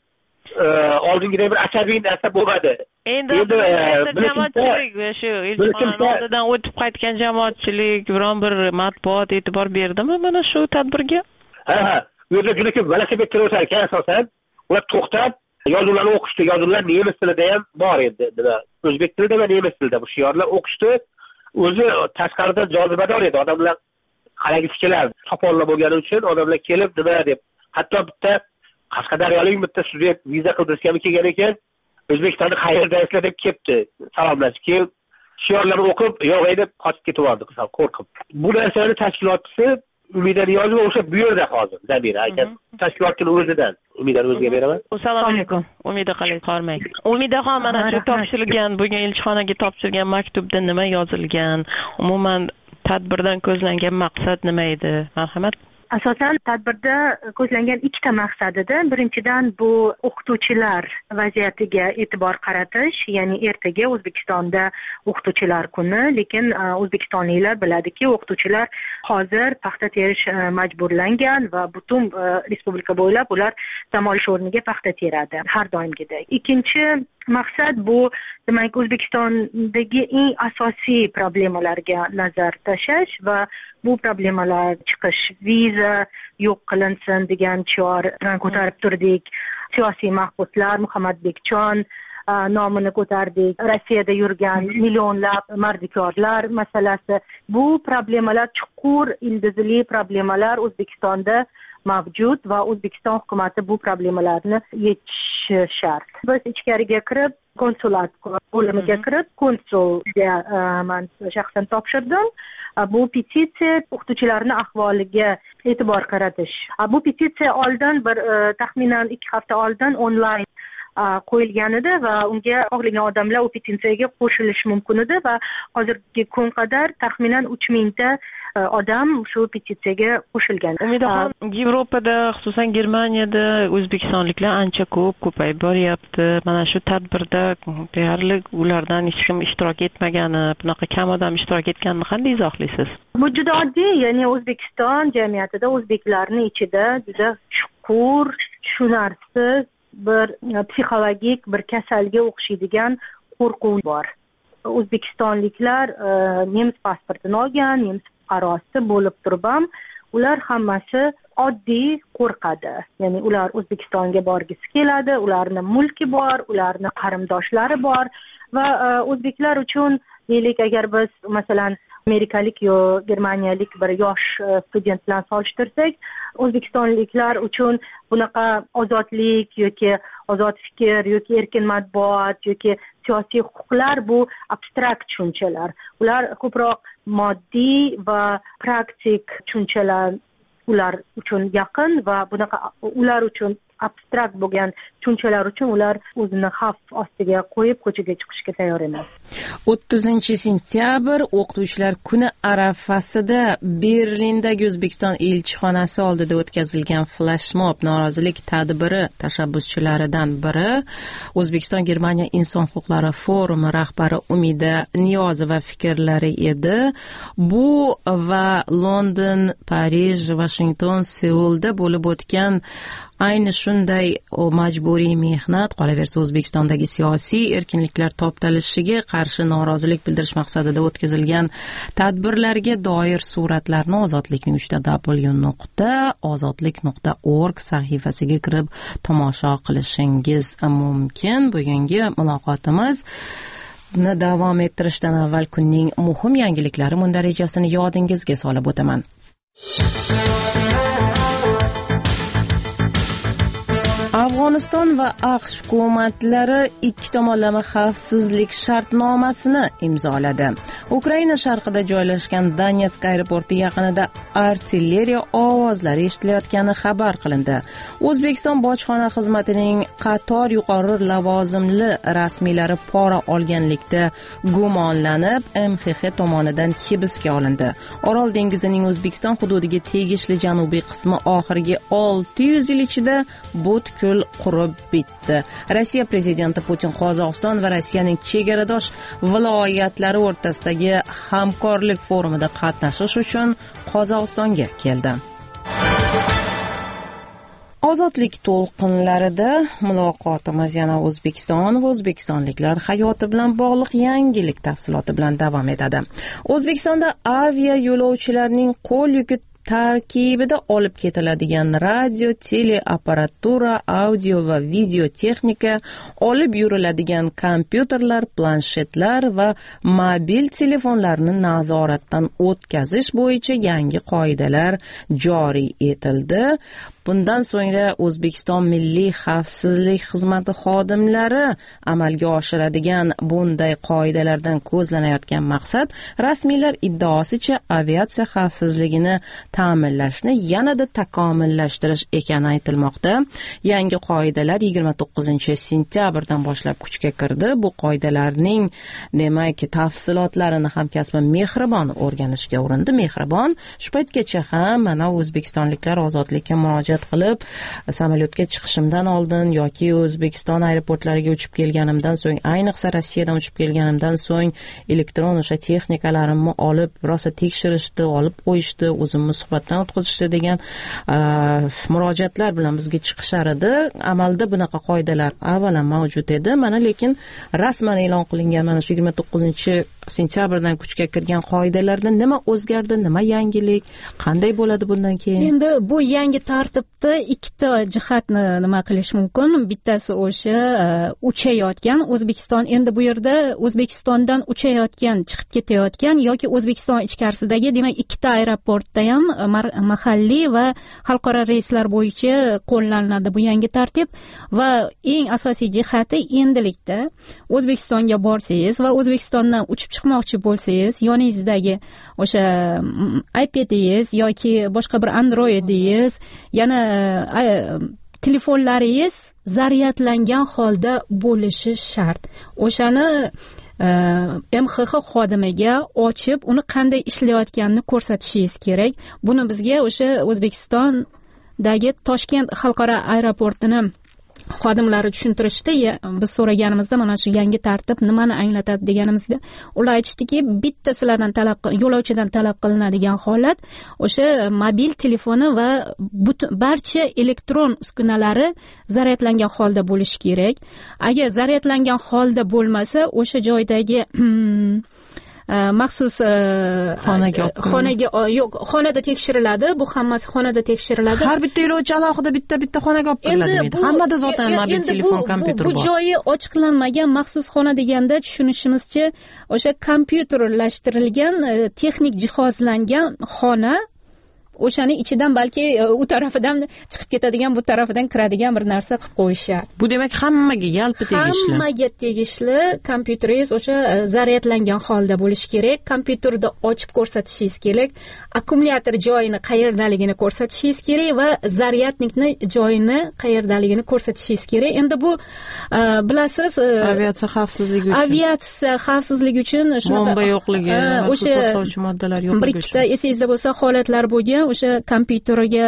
oldingidek bir asabiy narsa bo'lmadi. Endi jamoatchilik shu elchixona oldidan o'tib qaytgan jamoatchilik biron bir matbuot e'tibor berdimi mana shu tadbirga? Ha, u yerda juda ko'p velosiped o'tar ekan asosan. Ular to'xtab yozuvlarni o'qishdi. Yozuvlar nemis tilida ham bor edi. O'zbek tilida va nemis tilida bu shiorlar o'qishdi. O'zi tashqaridan jozibador edi. Odamlar qaragisi kelardi. To'pollar bo'lgani uchun odamlar kelib nima deb. Hatto bitta Qashqadaryolik bitta student viza qildirishga kelgan ekan. O'zbekistonni qayerdaysizlar deb kelibdi. Salomlashib, keyin shiorlarni o'qib, yo'q deb qochib ketib oldi, qo'rqib. Bu narsani tashkilotchisi Umida Niyozova o'sha bu yerda hozir, Zabira aka. Tashkilotchining o'zidan. Umidaning o'ziga beraman. Assalomu alaykum. Umida qalay qormang. Umidaxon mana shu topshirilgan, bugun elchixonaga topshirilgan maktubda nima yozilgan? Umuman tadbirdan ko'zlangan maqsad nima edi? Marhamat. Asosan tadbirda ko'zlangan ikkita maqsad edi. Birinchidan bu o'qituvchilar vaziyatiga e'tibor qaratish, ya'ni ertaga O'zbekistonda o'qituvchilar kuni, lekin o'zbekistonliklar biladiki, o'qituvchilar hozir paxta terish majburlangan va butun respublika bo'ylab ular dam olish o'rniga paxta teradi har doimgidek. Ikkinchi maqsad bu, demak, O'zbekistondagi eng asosiy problemalarga nazar tashlash va bu problemalar chiqish, viza yo'q qilinsin degan shior ko'tarib turdik. Siyosiy mahbuslar, Muhammadbekjon nomini ko'tardik. Rossiyada yurgan millionlab mardikorlar masalasi. Bu problemalar chuqur ildizli problemalar O'zbekistonda mavjud va O'zbekiston hukumati bu problemalarni yechishi shart. Biz ichkariga kirib, konsulat bo'limiga kirib, konsulga men shaxsan topshirdim. Bu petitsiya o'qituvchilarning ahvoliga e'tibor qaratish. Bu petitsiya oldin bir taxminan 2 hafta oldin onlayn qo'yilgan edi va unga xohlagan odamlar u petitsiyaga qo'shilishi mumkin edi va hozirgi kun qadar taxminan 3000 ta odam shu petitsiyaga qo'shilgan. Umidaxon, Yevropada, xususan Germaniyada o'zbekistonliklar ancha ko'payib boryapti. Mana shu tadbirda deyarli ulardan hech kim ishtirok etmagani, bunaqa kam odam ishtirok etganini qanday izohlaysiz? Bu juda oddiy, ya'ni O'zbekiston jamiyatida o'zbeklarning ichida juda chuqur, tushunarsiz bir psixologik bir kasalga o'xshaydigan qo'rquv bor. O'zbekistonliklar nemis pasportini olgan, nemis fuqarosi bo'lib turib ham ular hammasi oddiy qo'rqadi. Ya'ni ular O'zbekistonga borgisi keladi, ularning mulki bor, ularning qarindoshlari bor va o'zbeklar uchun, deylik, agar biz masalan amerikalik yo germaniyalik bir yosh student bilan solishtirsak, o'zbekistonliklar uchun bunaqa ozodlik yoki ozod fikr yoki erkin matbuot yoki siyosiy huquqlar bu abstrakt tushunchalar. Ular ko'proq moddiy va praktik tushunchalar ular uchun yaqin va bunaqa ular uchun abstrakt bo'lgan tushunchalar uchun ular o'zini xavf ostiga qo'yib ko'chaga chiqishga tayyor emas. 30-sentyabr o'qituvchilar kuni arafasida Berlindagi O'zbekiston elchixonasi oldida o'tkazilgan flashmob norozilik tadbiri tashabbuschilaridan biri O'zbekiston Germaniya inson huquqlari forumi rahbari Umida Niyozova fikrlari edi. Bu va London, Parij, Washington, Seulda bo'lib o'tgan ayni shunday majburiy mehnat, qolaversa O'zbekistondagi siyosiy erkinliklar toptalishiga qarshi norozilik bildirish maqsadida o'tkazilgan tadbirlarga doir suratlarni Ozodlikning 3w.ozodlik.org sahifasiga kirib tomosha qilishingiz mumkin. Bugungi muloqotimiz davom ettirishdan avval kunning muhim yangiliklari mundarajasini yodingizga solib o'taman. Afg'oniston va AQSh hukumatlari ikki tomonlama xavfsizlik shartnomasini imzoladi. Ukraina sharqida joylashgan Donetsk aeroporti yaqinida artilleriya ovozlari eshitilayotgani xabar qilindi. O'zbekiston bojxona xizmatining qator yuqori lavozimli rasmiylari pora olganlikda gumonlanib, MXX tomonidan hibsga olindi. Orol dengizining O'zbekiston hududiga tegishli janubiy qismi oxirgi 600 yil ichida butkul qurib bitdi. Rossiya prezidenti Putin Qozog'iston va Rossiyaning chegaradosh viloyatlari o'rtasidagi hamkorlik forumida qatnashish uchun Qozog'istonga keldi. Ozodlik to'lqinlarida muloqotimiz yana O'zbekiston va o'zbekistonliklar hayoti bilan bog'liq yangilik tafsiloti bilan davom etadi. O'zbekistonda avia yo'lovchilarning qo'l yuki tarkibida olib ketiladigan radio, teleapparatura, audio va video texnika, olib yuriladigan kompyuterlar, planshetlar va mobil telefonlarni nazoratdan o'tkazish bo'yicha yangi qoidalar joriy etildi. Bundan so'ngra O'zbekiston Milliy xavfsizlik xizmati xodimlari amalga oshiradigan bunday qoidalardan ko'zlanayotgan maqsad rasmiylar iddaosicha aviatsiya xavfsizligini ta'minlashni yanada takomillashtirish ekani aytilmoqda. Yangi qoidalar 29-sentyabrdan boshlab kuchga kirdi. Bu qoidalarning demak tafsilotlarini hamkasbi Mehribon o'rganishga urindi. Mehribon shu paytgacha ham mana o'zbekistonliklar ozodlikka murojaat qilib, samolyotga chiqishimdan oldin yoki O'zbekiston aeroportlariga uchib kelganimdan so'ng, ayniqsa Rossiyadan uchib kelganimdan so'ng elektron o'sha texnikalarimni olib rosa tekshirishdi, olib qo'yishdi, o'zimni suhbatdan o'tkazishdi degan murojaatlar bilan bizga chiqishar edi. Amalda bunaqa qoidalar avvalan mavjud edi. Mana lekin rasman e'lon qilingan mana shu 29-sentyabrdan kuchga kirgan qoidalarda nima o'zgardi, nima yangilik, qanday bo'ladi bundan keyin? Endi bu yangi tartibda ikkita jihatni nima qilish mumkin. Bittasi o'sha uchayotgan O'zbekiston, endi bu yerda O'zbekistondan uchayotgan, chiqib ketayotgan yoki O'zbekiston ichkarisidagi, demak, ikkita aeroportda ham mahalliy va xalqaro reyslar bo'yicha qo'llaniladi bu yangi tartib. Va eng asosiy jihati, endilikda O'zbekistonga borsangiz va O'zbekistondan uchib chiqmoqchi bo'lsangiz, yoningizdagi o'sha iPadingiz yoki boshqa bir Androidingiz, yana telefonlaringiz zaryadlangan holda bo'lishi shart. O'shani MXX xodimiga ochib, uni qanday ishlayotganini ko'rsatishingiz kerak. Buni bizga o'sha O'zbekistondagi Toshkent xalqaro aeroportini xodimlari tushuntirishdi. Biz so'raganimizda mana shu yangi tartib nimani anglatadi deganimizda, ular aytishdiki, bitta sizlardan yo'lovchidan talab qilinadigan holat o'sha mobil telefoni va barcha elektron uskunalari zaryadlangan holda bo'lishi kerak. Agar zaryadlangan holda bo'lmasa, o'sha joydagi maxsus xonada tekshiriladi. Bu hammasi xonada tekshiriladi. Har bitta yo'lovchi alohida bitta xonaga olib kiriladi. Hammada zotan mobil telefon, kompyuter bor. Bu joyi ochiqlanmagan maxsus xona deganda tushunishimizcha o'sha kompyuterlashtirilgan, texnik jihozlangan xona. O'shaning ichidan balki u tarafidan chiqib ketadigan, bu tarafidan kiradigan bir narsa qilib qo'yishadi. Bu demak hammaga yalpi tegishli. Hammaga tegishli kompyuteringiz o'sha zaryadlangan holda bo'lishi kerak. Kompyuterda ochib ko'rsatishingiz kerak. Akkumulyator joyini qayerdaligini ko'rsatishingiz kerak va zaryadnikni joyini qayerdaligini ko'rsatishingiz kerak. Endi bu bilasiz, aviatsiya xavfsizligi uchun shunaqa bomba yo'qligi, o'sha portlovchi moddalar yo'qligi. Bir ikkita esingizda bo'lsa holatlar bo'lgan. O'sha kompyuteriga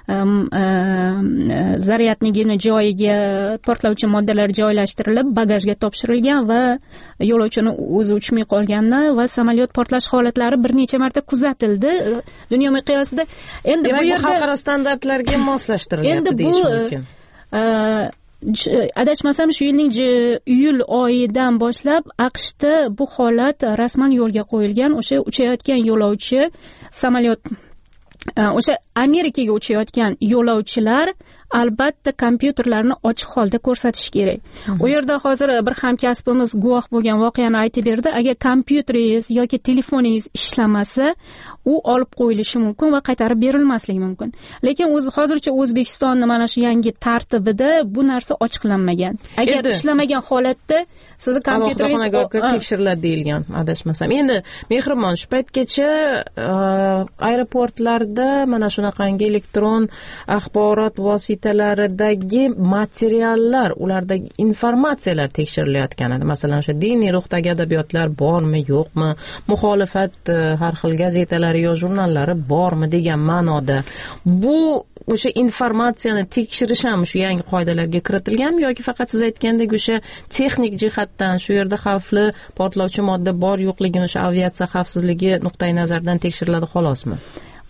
zaryadnigini joyiga portlovchi moddalar joylashtirilib, bagajga topshirilgan va yo'lovchini o'zi uchmay qolganda va samolyot portlash holatlari bir necha marta kuzatildi dunyo miqyosida. Endi bu yerda xalqaro standartlarga moslashtirilyapti deyish mumkin. Adashmasam shu yilning iyul oyidan boshlab AQShda bu holat rasman yo'lga qo'yilgan. O'sha uchayotgan yo'lovchi, samolyot o'sha Amerikaga uchayotgan yo'lovchilar albatta kompyuterlarni ochiq holda ko'rsatish kerak. U yerda hozir bir hamkasbimiz guvoh bo'lgan voqeani aytib berdi. Agar kompyuteringiz yoki telefoningiz ishlamasa, u olib qo'yilishi mumkin va qaytarib berilmasligi mumkin. Lekin hozircha O'zbekistonning mana shu yangi tartibida bu narsa ochiqlanmagan. Agar ishlamagan holatda sizni kompyuteringiz tekshiriladi deyilgan, adashmasam. Endi Mehribon, shu paytgacha aeroportlarda mana shunaqangi elektron axborot vositalaridagi materiallar, ulardagi informatsiyalar tekshirilayotgan edi. Masalan, o'sha diniy ruhdagi adabiyotlar bormi, yo'qmi, muxolifat har xil gazetalari yo jurnallari bormi degan ma'noda. Bu o'sha informatsiyani tekshirish ham shu yangi qoidalarga kiritilganmi yoki faqat siz aytgandek o'sha texnik jihatdan shu yerda xavfli portlovchi modda bor yo'qligini o'sha aviatsiya xavfsizligi nuqtai nazaridan tekshiriladi xolosmi?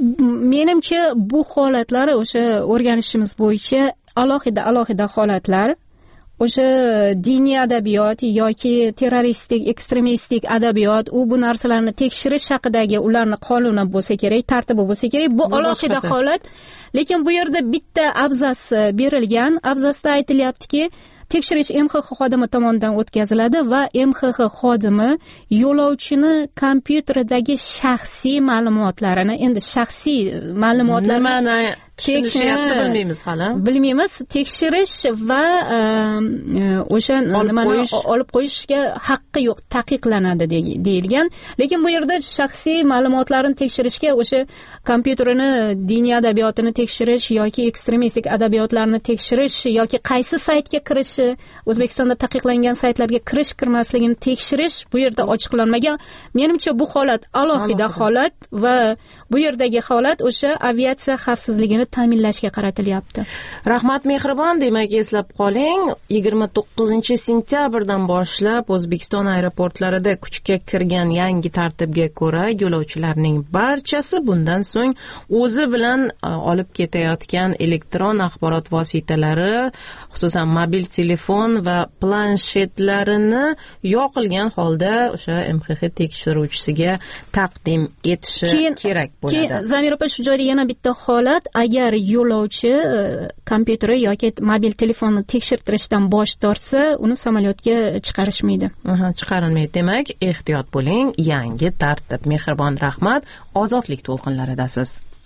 menimcha bu holatlar o'sha o'rganishimiz bo'yicha alohida holatlar. O'sha diniy adabiyot yoki terroristik, ekstremistik adabiyot, bu narsalarni tekshirish haqidagi ularni qonuni bo'lsa kerak, tartibi bo'lsa kerak. Bu alohida holat. Lekin bu yerda bitta abzas berilgan. Abzasda aytilyaptiki, tekshirish MXX xodimi tomonidan o'tkaziladi va MXX xodimi yo'lovchini kompyuteridagi shaxsiy ma'lumotlarini, endi shaxsiy ma'lumotlarni tekshirishyapti, bilmaymiz hali. Bilmaymiz, tekshirish va o'sha nimani olib qo'yishga haqqi yo'q, taqiqlanadi deyilgan. Lekin bu yerda shaxsiy ma'lumotlarni tekshirishga o'sha kompyuterini, diniy adabiyotini tekshirish yoki ekstremistik adabiyotlarni tekshirish yoki qaysi saytga kirishi, O'zbekistonda taqiqlangan saytlarga kirmasligini tekshirish bu yerda ochiqlanmagan. Menimcha bu holat alohida holat va bu yerdagi holat o'sha aviatsiya xavfsizligini ta'minlashga qaratilyapti. Rahmat Mehribon, demak eslab qoling, 29-sentyabrdan boshlab O'zbekiston aeroportlarida kuchga kirgan yangi tartibga ko'ra yo'lovchilarning barchasi bundan so'ng o'zi bilan olib ketayotgan elektron axborot vositalari, xususan mobil telefon va planshetlarini yoqilgan holda o'sha MXX tekshiruvchisiga taqdim etishi kerak bo'ladi. Keyin Zamir opa, shu joyda yana bitta holat, agar yo'lovchi kompyuteri yoki mobil telefonni tekshirtirishdan bosh tortsa, uni samolyotga chiqarishmaydi. Chiqarilmaydi. Demak, ehtiyot bo'ling. Yangi tartib. Mehribon, rahmat. Ozodlik to'lqinlaridasiz.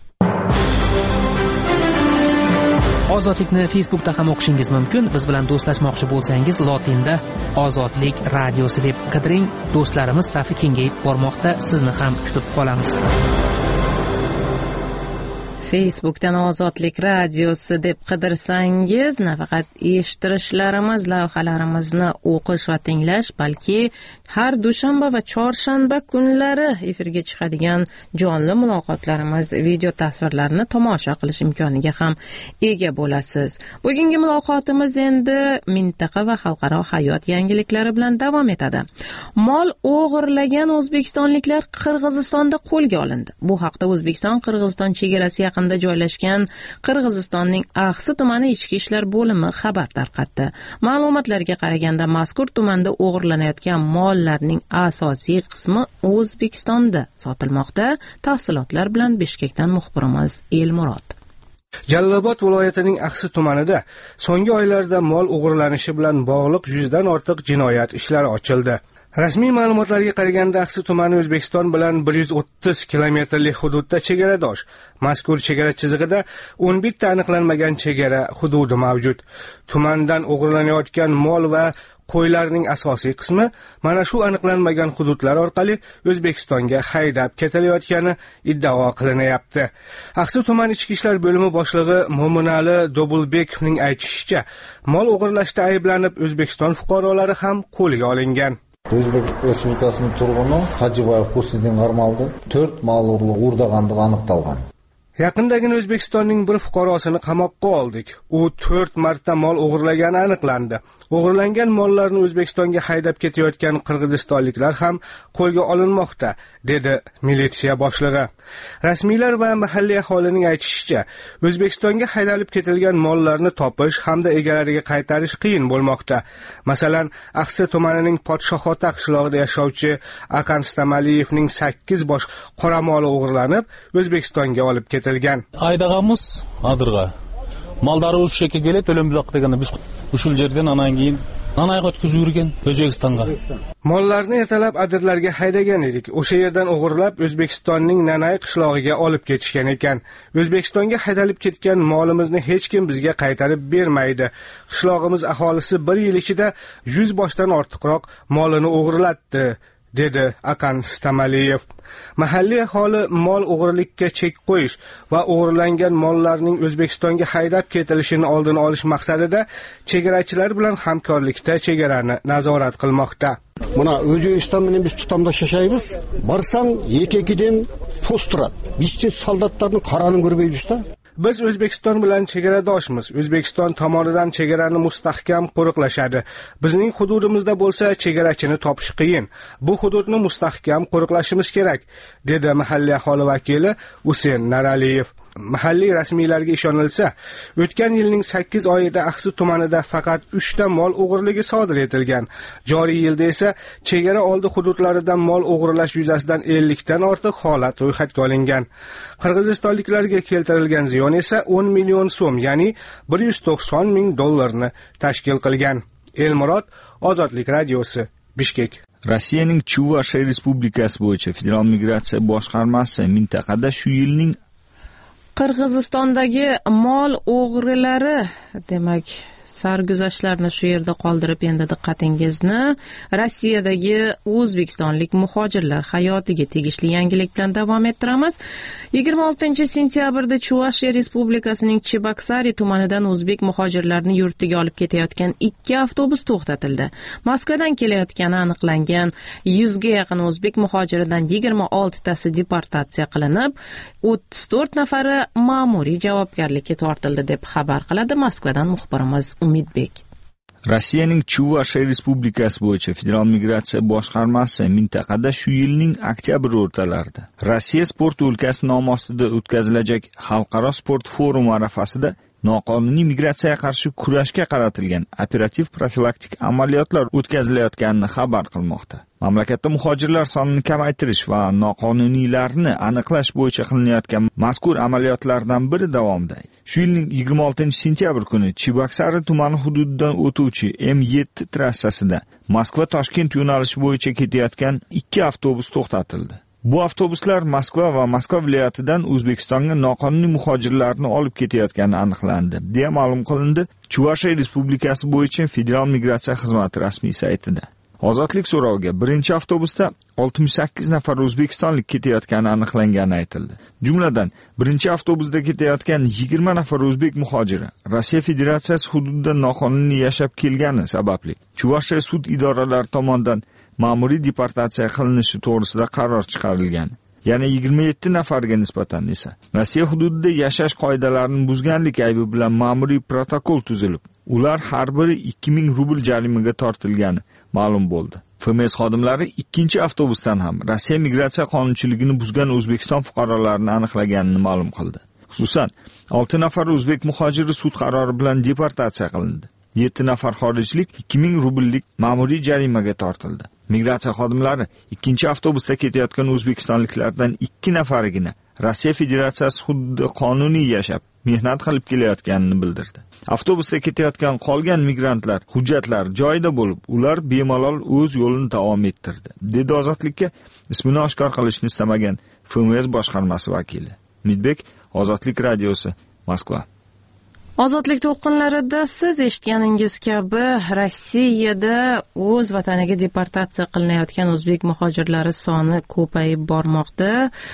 Ozodlikni Facebookda ham o'qishingiz mumkin. Biz bilan do'stlashmoqchi bo'lsangiz, lotinda Ozodlik radiosi deb qidiring. Do'stlarimiz safi kengayib bormoqda. Sizni ham kutib qolamiz. Facebookdan Ozodlik radiosi deb qidirsangiz, nafaqat eshittirishlarimiz, lavhalarimizni o'qish va tinglash, balki har dushanba va chorshanba kunlari efirga chiqadigan jonli muloqotlarimiz, video tasvirlarini tomosha qilish imkoniga ham ega bo'lasiz. Bugungi muloqotimiz endi mintaqa va xalqaro hayot yangiliklari bilan davom etadi. Mol o'g'irlagan o'zbekistonliklar Qirg'izistonda qo'lga olindi. Bu haqda O'zbekiston-Qirg'iziston chegarasi yaqinida joylashgan Qirg'izistonning Axsi tumani ichki ishlar bo'limi xabar tarqatdi. Ma'lumotlarga qaraganda, mazkur tumanda o'g'irlanayotgan mollarning asosiy qismi O'zbekistonda sotilmoqda. Tafsilotlar bilan Bishkekdan muxbirimiz Elmurod. Jalolobod viloyatining Axsi tumanida so'nggi oylarda mol o'g'irlanishi bilan bog'liq 100 dan ortiq jinoyat ishlari ochildi. Rasmiy ma'lumotlarga qaraganda, Axsi tumani O'zbekiston bilan 130 kilometrlik hududda chegaradosh. Mazkur chegara chizig'ida 11 ta aniqlanmagan chegara hududi mavjud. Tumandan o'g'irlanayotgan mol va qo'ylarning asosiy qismi mana shu aniqlanmagan hududlar orqali O'zbekistonga haydab ketilayotgani iddao qilinayapti. Axsi tuman ichki ishlar bo'limi boshlig'i Mo'minali Dobulbekovning aytishicha, mol o'g'irlashda ayblanib O'zbekiston fuqarolari ham qo'lga olingan. O'zbek Respublikasining turg'uni Hajiboyev Husniddin G'armaldi 4 mal o'g'irlaganligi aniqlangan. Yaqindagina O'zbekistonning bir fuqarosini qamoqqa oldik. U 4 marta mol o'g'irlagani aniqlandi. O'g'irlangan mollarni O'zbekistonga haydab ketayotgan qirg'izistonliklar ham qo'lga olinmoqda, dedi militsiya boshlig'i. Rasmiylar va mahalliy aholining aytishicha, O'zbekistonga haydalib ketilgan mollarni topish hamda egalariga qaytarish qiyin bo'lmoqda. Masalan, Axsi tumanining Podshohota qishlog'ida yashovchi Aqan Stamaliyevning 8 bosh qora moli o'g'irlanib, O'zbekistonga olib ketilgan. Aydag'amiz Adirg'a. Maldары o'sha yerga kelib, O'limbuloq deganda biz ushul yerdan anan keyin Nanayga o'tkazib yurgan O'zbekistonga. Mollarni ertalab Adirlarga haydagan edik. O'sha yerdan o'g'irlab O'zbekistonning Nanay qishlog'iga olib ketishgan ekan. O'zbekistonga haydalib ketgan molimizni hech kim bizga qaytarib bermaydi. Qishlog'imiz aholisi 1 yil ichida 100 boshdan ortiqroq molini o'g'irlatdi, dedi Aqan Stamaliyev. Mahalliy aholi mol o'g'irlikka chek qo'yish va o'g'irlangan mollarning O'zbekistonga haydab ketilishini oldini olish maqsadida chegarachilar bilan hamkorlikda chegarani nazorat qilmoqda. Mana O'zbekiston bilan biz tutamdosh yashaymiz. Barsang, yekekidan post turadi. Bizchi soldatlarning qarorini ko'rmaymiz-da. Biz O'zbekiston bilan chegaradoshmiz. O'zbekiston tomonidan chegarani mustahkam qo'riqlashadi. Bizning hududimizda bo'lsa chegarachini topish qiyin. Bu hududni mustahkam qo'riqlashimiz kerak, dedi mahalliy aholi vakili Husen Naraliyev. Mahalliy rasmiylarga ishonilsa, o'tgan yilning 8 oyida Axsi tumanida faqat 3 ta mol o'g'riligi sodir etilgan. Joriy yilda esa chegara oldi hududlaridan mol o'g'irlash yuzasidan 50 dan ortiq holat ro'yxatga olingan. Qirg'izistonliklarga keltirilgan ziyon esa 10 million so'm, ya'ni 190 ming dollarni tashkil qilgan. Elmurod, Ozodlik radiosi, Bishkek. Rossiyaning Chuvashiya Respublikasi bo'yicha Federal migratsiya boshqarmasi mintaqada shu yilning Qirg'izistondagi mol o'g'rilari, demak, sarguzashtlarni shu yerda qoldirib, endi diqqatingizni Rossiyadagi o'zbekistonlik muhojirlar hayotiga tegishli yangilik bilan davom ettiramiz. 26-sentyabrda Chuvashiya Respublikasining Chibaksari tumanidan o'zbek muhojirlarni yurtiga olib ketayotgan 2 avtobus to'xtatildi. Moskvadan kelayotgani aniqlangan 100 ga yaqin o'zbek muhojiridan 26 tasi deportatsiya qilinib, 34 nafari ma'muriy javobgarlikka tortildi deb xabar qiladi Moskvadan muxbirimiz Umidbek. Rossiyaning Chuvashiya Respublikasi bo'yicha Federal migratsiya boshqarmasi mintaqada shu yilning oktyabr o'rtalarida Rossiya sport o'lkasi nomi ostida o'tkazilajak xalqaro sport forumi arafasida noqonuniy migratsiyaga qarshi kurashga qaratilgan operativ profilaktik amaliyotlar o'tkazilayotganini xabar qilmoqda. Mamlakatda muhojirlar sonini kamaytirish va noqonuniylarni aniqlash bo'yicha qilinayotgan mazkur amaliyotlardan biri davomida shu yilning 26-sentyabr kuni Chibaksari tumani hududidan o'tuvchi M7 trassasida Moskva-Toshkent yo'nalishi bo'yicha ketayotgan 2 avtobus to'xtatildi. Bu avtobuslar Moskva va Moskva viloyatidan O'zbekistonga noqonuniy muhojirlarni olib ketayotgani aniqlandi, deya ma'lum qilindi Chuvashiya Respublikasi bo'yicha Federal migratsiya xizmati rasmiy saytida. Ozodlik so'roviga birinchi avtobusda 68 nafar o'zbekistonlik ketayotgani aniqlangani aytildi. Jumladan, birinchi avtobusda ketayotgan 20 nafar o'zbek muhojiri Rossiya Federatsiyasi hududida noqonuniy yashab kelgani sababli Chuvashiya sud idoralari tomonidan ma'muriy deportatsiya qilinishi to'g'risida qaror chiqarilgan. Yana 27 nafarga nisbatan esa Rossiya hududida yashash qoidalarini buzganlik aybi bilan ma'muriy protokol tuzilib, ular har biri 2000 rubl jarimaga tortilgani ma'lum bo'ldi. FMS xodimlari ikkinchi avtobusdan ham Rossiya migratsiya qonunchiligini buzgan O'zbekiston fuqarolarini aniqlaganini ma'lum qildi. Xususan, 6 nafar o'zbek muhojiri sud qarori bilan deportatsiya qilindi. 7 nafar xorijlik 2000 rubllik ma'muriy jarimaga tortildi. Migratsiya xodimlari ikkinchi avtobusda ketayotgan o'zbekistonliklardan 2 nafarigina Rossiya Federatsiyasi hududida qonuniy yashab, mehnat qilib kelayotganini bildirdi. Avtobusda ketayotgan qolgan migrantlar hujjatlar joyida bo'lib, ular bemalol o'z yo'lini davom ettirdi, dedi Ozodlikka ismini oshkor qilishni istamagan FMS boshqarmasi vakili. Umidbek, Ozodlik radiosi, Moskva. Ozodlik to'lqinlarida siz eshitganingiz kabi Rossiyada o'z vataniga deportatsiya qilinayotgan o'zbek muhojirlari soni ko'payib bormoqda.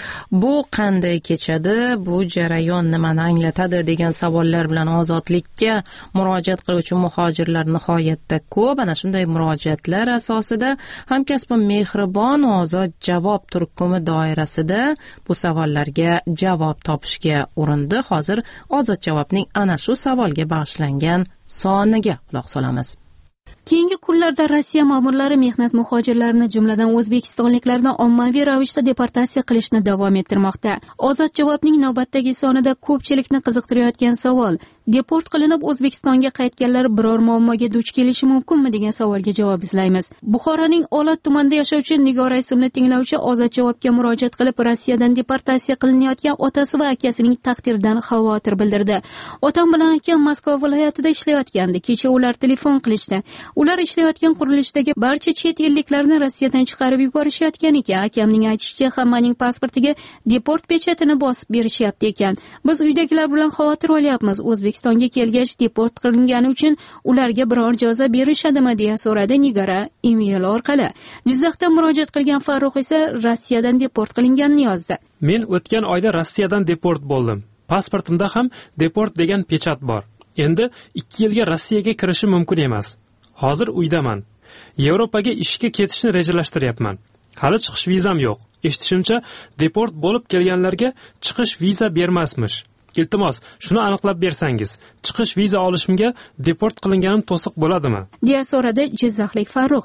Bu qanday kechadi? Bu jarayon nimani anglatadi degan savollar bilan Ozodlikka murojaat qiluvchi muhojirlar nihoyatda ko'p. Ana shunday murojaatlar asosida hamkasbim Mehribon Ozod javob turkumi doirasida bu savollarga javob topishga urindi. Hozir Ozod javobning ana shu savolga bag'ishlangan soniga quloq solamiz. Keyingi kunlarda Rossiya ma'murlari mehnat muhojirlarini, jumladan o'zbekistonliklarni ommaviy ravishda deportatsiya qilishni davom ettirmoqda. Ozod javobning navbatdagi sonida ko'pchilikni qiziqtirayotgan savol: deport qilinib O'zbekistonga qaytganlar biror muammoga duch kelishi mumkinmi degan savolga javob izlaymiz. Buxoroning Olot tumanida yashovchi Nigora ismli tinglovchi Ozod javobga murojaat qilib, Rossiyadan deportatsiya qilinayotgan otasi va akasining taqdiridan xavotir bildirdi. Otam bilan akam Moskva viloyatida ishlayotgandi. Kecha ular telefon qilishdi. Ular ishlayotgan qurilishdagi barcha chet elliklarni Rossiyadan chiqarib yuborishayotgan ekan. Akamning aytishicha, hammaning pasportiga deport pechatini bosib berishyapti ekan. Biz uydagilar bilan xavotir olyapmiz. O'zbekistonga kelgach deport qilingani uchun ularga biror jazo berishadimi deya so'radi Nigara email orqali. Jizzaxdan murojaat qilgan Farruh esa Rossiyadan deport qilinganini yozdi. Men o'tgan oyda Rossiyadan deport bo'ldim. Pasportimda ham deport degan pechat bor. Endi 2 yilga Rossiyaga kirishim mumkin emas. Hozir uydaman. Yevropaga ishga ketishni rejalashtiryapman. Hali chiqish vizam yo'q. Eshitishimcha, deport bo'lib kelganlarga chiqish viza bermasmish. Iltimos, shuni aniqlab bersangiz, chiqish viza olishimga deport qilinganim to'siq bo'ladimi? deya so'radi Jizzaxlik Farruh.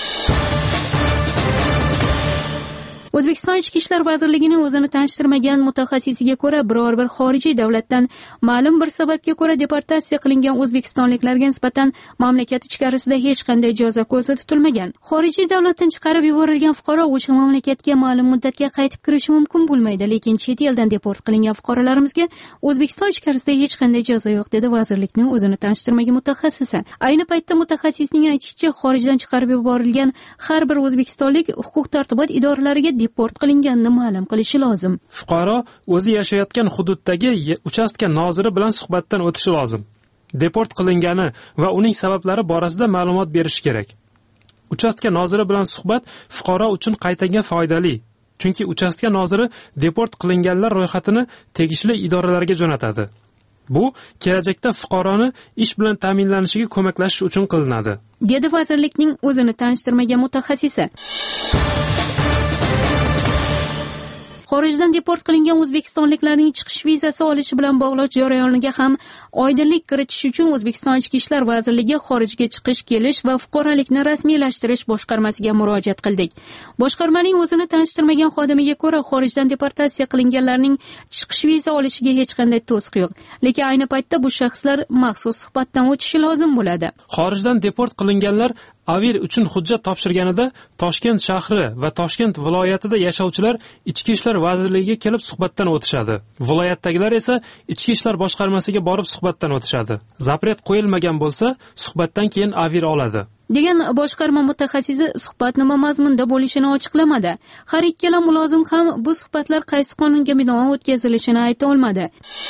O'zbekiston Ichki ishlar vazirligining o'zini tanishtirmagan mutaxassisiga ko'ra, biror bir xorijiy davlatdan ma'lum bir sababga ko'ra deportatsiya qilingan o'zbekistonliklarga nisbatan mamlakat ichkarisida hech qanday jazo ko'zda tutilmagan. Xorijiy davlatdan chiqarib yuborilgan fuqaro o'sha mamlakatga ma'lum muddatga qaytib kirishi mumkin bo'lmaydi, lekin chet eldan deport qilingan fuqarolarimizga O'zbekiston ichkarisida hech qanday jazo yo'q, dedi vazirlikning o'zini tanishtirmagan mutaxassisi. Ayni paytda mutaxassisning aytishicha, xorijdan chiqarib yuborilgan har bir o'zbekistonlik huquq-tartibot idoralariga deport qilinganini ma'lum qilishi lozim. Fuqaro o'zi yashayotgan hududdagi uchastka noziri bilan suhbatdan o'tishi lozim. Deport qilingani va uning sabablari borasida ma'lumot berish kerak. Uchastka noziri bilan suhbat fuqaro uchun qaytaga foydali. Chunki uchastka noziri deport qilinganlar ro'yxatini tegishli idoralarga jo'natadi. Bu kelajakda fuqaroni ish bilan ta'minlanishiga ko'maklashish uchun qilinadi, dedi vazirlikning o'zini tanishtirmagan mutaxassisi. Xorijdan deport qilingan o'zbekistonliklarning chiqish vizasi olishi bilan bog'liq jarayonga ham oydinlik kiritish uchun O'zbekiston Ichki ishlar vazirligi xorijga chiqish, kelish va fuqarolikni rasmiylashtirish boshqarmasiga murojaat qildik. Boshqarmaning o'zini tanishtirmagan xodimiga ko'ra, xorijdan deportatsiya qilinganlarning chiqish viza olishiga hech qanday to'siq yo'q, lekin ayni paytda bu shaxslar maxsus suhbatdan o'tishi lozim bo'ladi. Xorijdan deport qilinganlar Avir uchun hujjat topshirganida Toshkent shahri va Toshkent viloyatida yashovchilar Ichki ishlar vazirligiga kelib suhbatdan o'tishadi. Viloyatdagilar esa Ichki ishlar boshqarmasiga borib suhbatdan o'tishadi. Zapret qo'yilmagan bo'lsa, suhbatdan keyin Avir oladi, degan boshqarma mutaxassisi suhbat nima mazmunda bo'lishini ochiqlamadi. Har ikkala mulozim ham bu suhbatlar qaysi qonunga binoan o'tkazilishini ayta olmadi.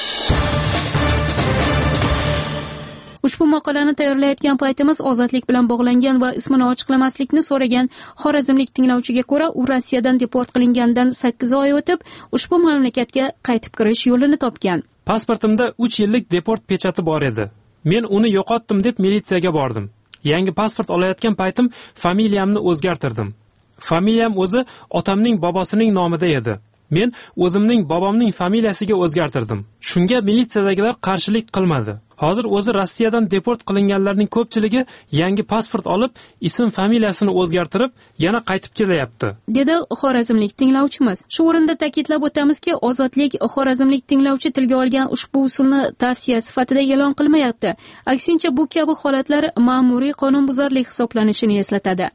Ushbu maqolani tayyorlayotgan paytimiz ozodlik bilan bog'langan va ismini ochiqlamaslikni so'ragan xorazmlik tinglovchiga ko'ra, u Rossiyadan deport qilingandan 8 oy o'tib, ushbu mamlakatga qaytib kirish yo'lini topgan. Pasportimda 3 yillik deport pechati bor edi. Men uni yo'qotdim deb militsiyaga bordim. Yangi pasport olayotgan paytim familiyamni o'zgartirdim. Familiyam o'zi otamning bobosining nomida edi. Men o'zimning bobomning familiyasiga o'zgartirdim. Shunga militsiyadagilar qarshilik qilmadi. Hozir o'zi Rossiyadan deport qilinganlarning ko'pchiligi yangi pasport olib, ism familiyasini o'zgartirib, yana qaytib kelyapti, dedi xorazmlik tinglovchimiz. Shu o'rinda ta'kidlab o'tamizki, ozodlik xorazmlik tinglovchi tilga olgan ushbu usulni tavsiya sifatida e'lon qilmayapti. Aksincha, bu kabi holatlar ma'muriy qonunbuzarlik hisoblanishini eslatadi.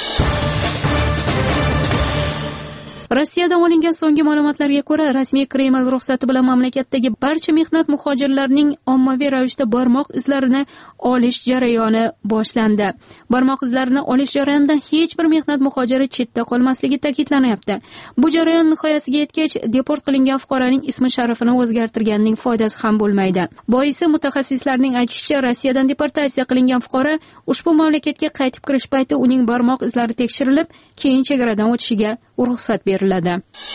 Rossiyadan olingan so'nggi ma'lumotlarga ko'ra, rasmiy Kreml ruxsati bilan mamlakatdagi barcha mehnat muhojirlarining ommaviy ravishda barmoq izlarini olish jarayoni boshlandi. Barmoq izlarini olish jarayonidan hech bir mehnat muhojiri chetda qolmasligi ta'kidlanyapti. Bu jarayon nihoyasiga yetgach, deport qilingan fuqaroning ismi sharifini o'zgartirganning foydasi ham bo'lmaydi. Boisi mutaxassislarning aytishicha, Rossiyadan deportatsiya qilingan fuqaro ushbu mamlakatga qaytib kirish payti uning barmoq izlari tekshirilib, keyin chegaradan o'tishiga ruxsat beriladi.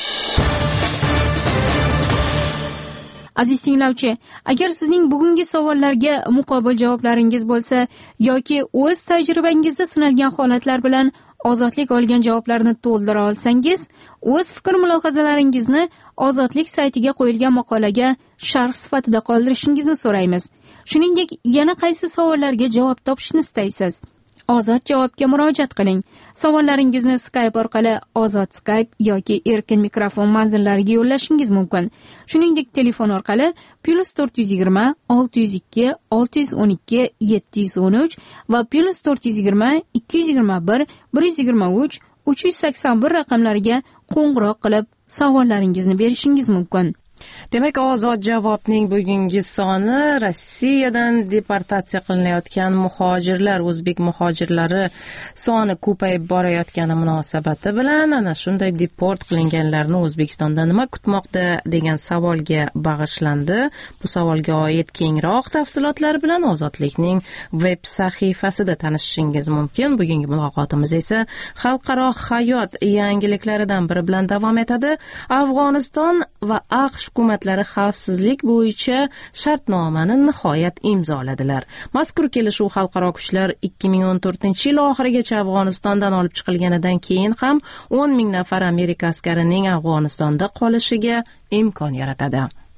Aziz tinglovchi, agar sizning bugungi savollarga muqobil javoblaringiz bo'lsa yoki o'z tajribangizda sinalgan holatlar bilan ozodlik olgan javoblarni to'ldira olsangiz, o'z fikr-mulohazalaringizni ozodlik saytiga qo'yilgan maqolaga sharh sifatida qoldirishingizni so'raymiz. Shuningdek, yana qaysi savollarga javob topishni istaysiz? Ozod javobga murojaat qiling. Savollaringizni Skype orqali Ozod Skype yoki erkin mikrofon manzillariga yo'llashingiz mumkin. Shuningdek, telefon orqali +420 602 612 713 va +420 221 123 381 raqamlariga qo'ng'iroq qilib savollaringizni berishingiz mumkin. Demak, ozod javobning bugungi soni Rossiyadan deportatsiya qilinayotgan muhojirlar, o'zbek muhojirlari soni ko'payib borayotgani munosabati bilan ana shunday deport qilinganlarni O'zbekistonda nima kutmoqda degan savolga bag'ishlandi. Bu savolga oid kengroq tafsilotlar bilan Ozodlikning veb sahifasida tanishishingiz mumkin. Bugungi muloqotimiz esa xalqaro hayot yangiliklaridan biri bilan davom etadi. Afg'oniston va AQSh hukumatlari xavfsizlik bo'yicha shartnomani nihoyat imzoladilar. Mazkur kelishuv xalqaro kuchlar 2014-yil oxirigacha Afg'onistondan olib chiqilganidan keyin ham 10 ming nafar Amerika askarining Afg'onistonda qolishiga imkon yaratadi.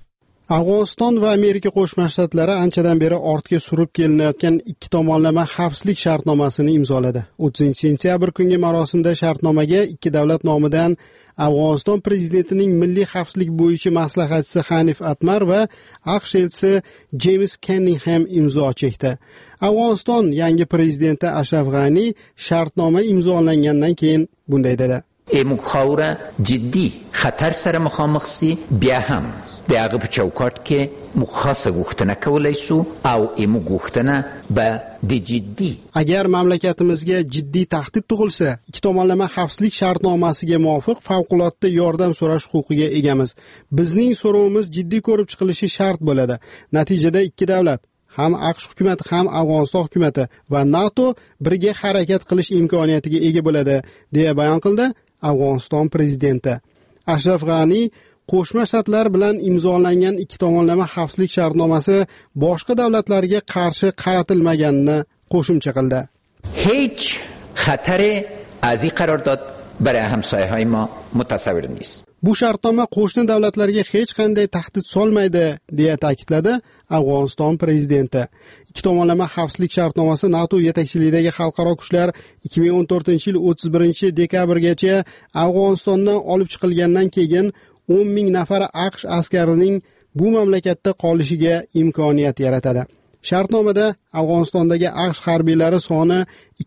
Afg'oniston va Amerika Qo'shma Shtatlari anchadan beri ortga surib kelinayotgan ikki tomonlama xavfsizlik shartnomasini imzoladi. 30-sentyabr kungi marosimda shartnomaga ikki davlat nomidan Afg'oniston prezidentining milliy xavfsizlik bo'yicha maslahatchisi Hanif Atmar va AQSh elchisi James Cunningham imzo chekdi. Afg'oniston yangi prezidenti Ashraf G'ani shartnoma imzolangandan keyin bunday dedi: مخاوره جدی خطر سر مخامخسی بیا هم دقیقه په چوکاټ کې مخاصه غوښتنه کولای شو او ایمو غوښتنه به د جدي agar mamlakatimizga jiddiy tahdid tug'ilsa ikki tomonlama xavfsizlik shartnomasiga muvofiq favqulodda yordam so'rash huquqiga egamiz. Bizning so'rovimiz jiddiy ko'rib chiqilishi shart bo'ladi. Natijada ikki davlat ham AQSh hukumati ham Afg'oniston hukumati va NATO birga harakat qilish imkoniyatiga ega bo'ladi, deya bayon qildi Afg'oniston prezidenti. Ashraf G'ani Qo'shma Shtatlar bilan imzolangan ikki tomonlama xavfsizlik shartnomasi boshqa davlatlarga qarshi qaratilmaganini qo'shimcha qildi. Hech xatari az این قرارداد برای همسایه‌های ما متصور نیست. Bu shartnoma qo'shni davlatlarga hech qanday tahdid solmaydi, deya ta'kidladi Afg'oniston prezidenti. Ikki tomonlama xavfsizlik shartnomasi NATO yetakchiligidagi xalqaro kuchlar 2014-yil 31-dekabrgacha Afg'onistondan olib chiqilgandan keyin 10,000 nafar AQSh askarining bu mamlakatda qolishiga imkoniyat yaratadi. Shartnomada Afg'onistondagi AQSh harbiylari soni